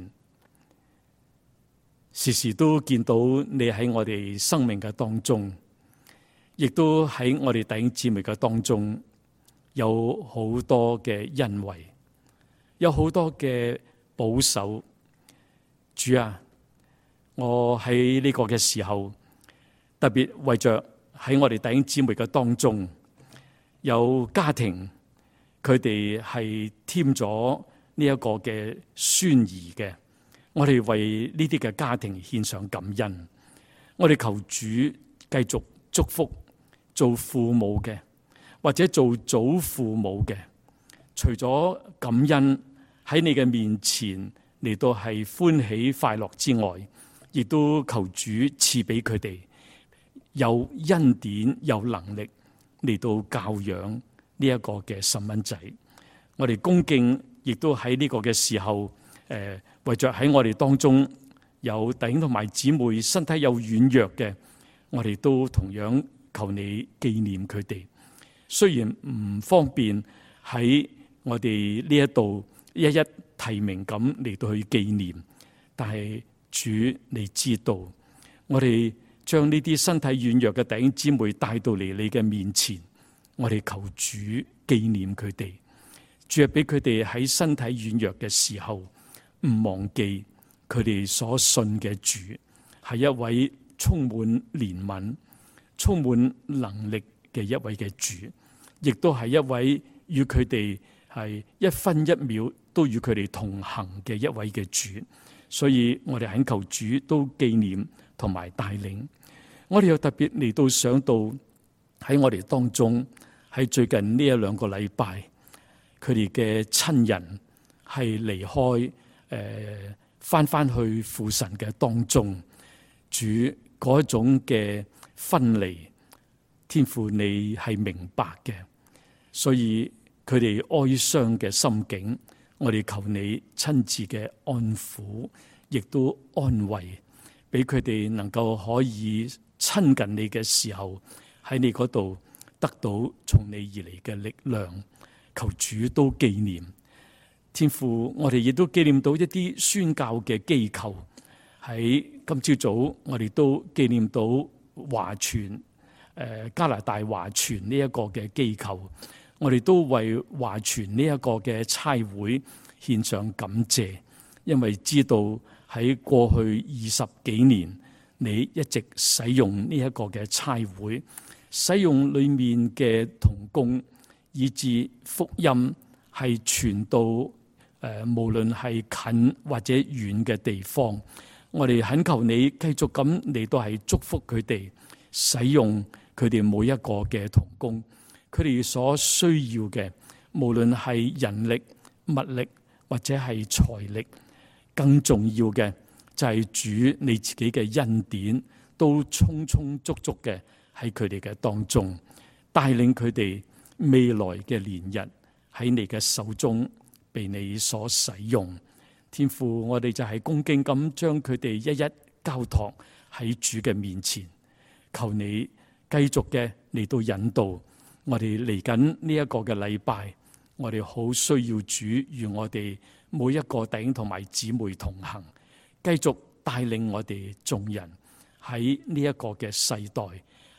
時時都見到你喺我哋生命嘅當中，亦都喺我哋弟兄姊妹嘅當中，有好多嘅恩惠，有好多嘅保守。主啊，我喺呢個嘅時候，特別為着喺我哋弟兄姊妹嘅當中，有家庭，佢哋係添咗呢一個嘅孫兒嘅，我哋為呢啲嘅家庭獻上感恩。我哋求主繼續祝福做父母嘅，或者做祖父母嘅，除咗感恩喺你嘅面前嚟到係歡喜快樂之外，亦都求主賜俾佢哋有恩典、有能力嚟到教養呢一個嘅細蚊仔。我哋恭敬，亦都喺呢個嘅時候，誒、呃、為着喺我哋當中有弟兄同埋姊妹身體有軟弱嘅，我哋都同樣求你紀念佢哋。雖然唔方便喺我哋呢一度一一提名咁嚟到去紀念，但係主你知道，我哋將呢啲身體軟弱嘅弟兄姊妹帶到嚟你嘅面前，我哋求主紀念佢哋。主啊，俾佢哋喺身體軟弱嘅時候，唔忘記佢哋所信嘅主係一位充滿憐憫、充滿能力嘅一位嘅主，亦都係一位與佢哋係一分一秒都與佢哋同行嘅一位嘅主。所以我哋懇求主都紀念同埋帶領。我哋又特別嚟到想到喺我哋當中，喺最近呢一兩個禮拜，佢哋嘅親人係離開，誒翻翻去父神嘅當中。主嗰種嘅分離，天父你係明白嘅，所以佢哋哀傷嘅心境，我哋求你親自嘅安撫，亦都安慰，俾佢哋能夠可以親近你嘅時候，喺你嗰度得到從你而嚟嘅力量。求主都紀念。天父，我哋亦都紀念到一啲宣教嘅機構。喺今朝早，我哋都紀念到華傳，誒加拿大華傳呢一個嘅機構。我哋都為華傳呢一個嘅差會獻上感謝，因為知道喺過去二十幾年，你一直使用呢一個嘅差會，使用裏面嘅同工，以致福音係傳到誒、呃，無論係近或者遠嘅地方。我哋懇求你繼續咁嚟到係祝福佢哋，使用佢哋每一個嘅同工，佢哋所需要嘅，無論係人力、物力或者係財力，更重要嘅就係主你自己嘅恩典，都充充足足嘅喺佢哋嘅當中，帶領佢哋未來嘅年日喺你嘅手中被你所使用。天父，我哋就係恭敬咁將佢哋一一交託喺主嘅面前，求你繼續嘅嚟到引導我哋嚟緊呢一個嘅禮拜，我哋好需要主與我哋每一個弟兄同埋姊妹同行，繼續帶領我哋眾人喺呢一個嘅世代，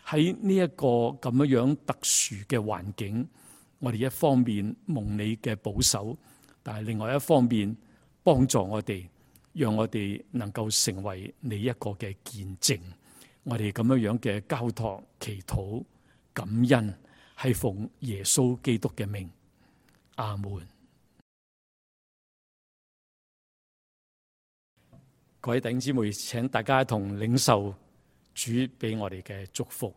喺呢一個咁樣樣特殊嘅環境，我哋一方面蒙你嘅保守，但係另外一方面幫助我哋，讓我哋能夠成為你一個嘅見證。我哋咁樣樣嘅交託、祈禱、感恩，係奉耶穌基督嘅名。阿門。各位弟兄姊妹，請大家同領受主俾我哋嘅祝福。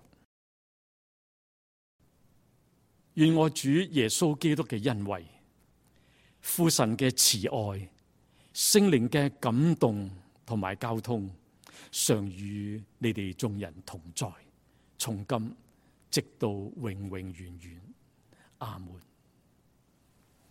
願我主耶穌基督嘅恩惠、父神嘅慈愛、聖靈嘅感動同埋交通，常與你哋眾人同在，從今直到永永遠遠。阿門。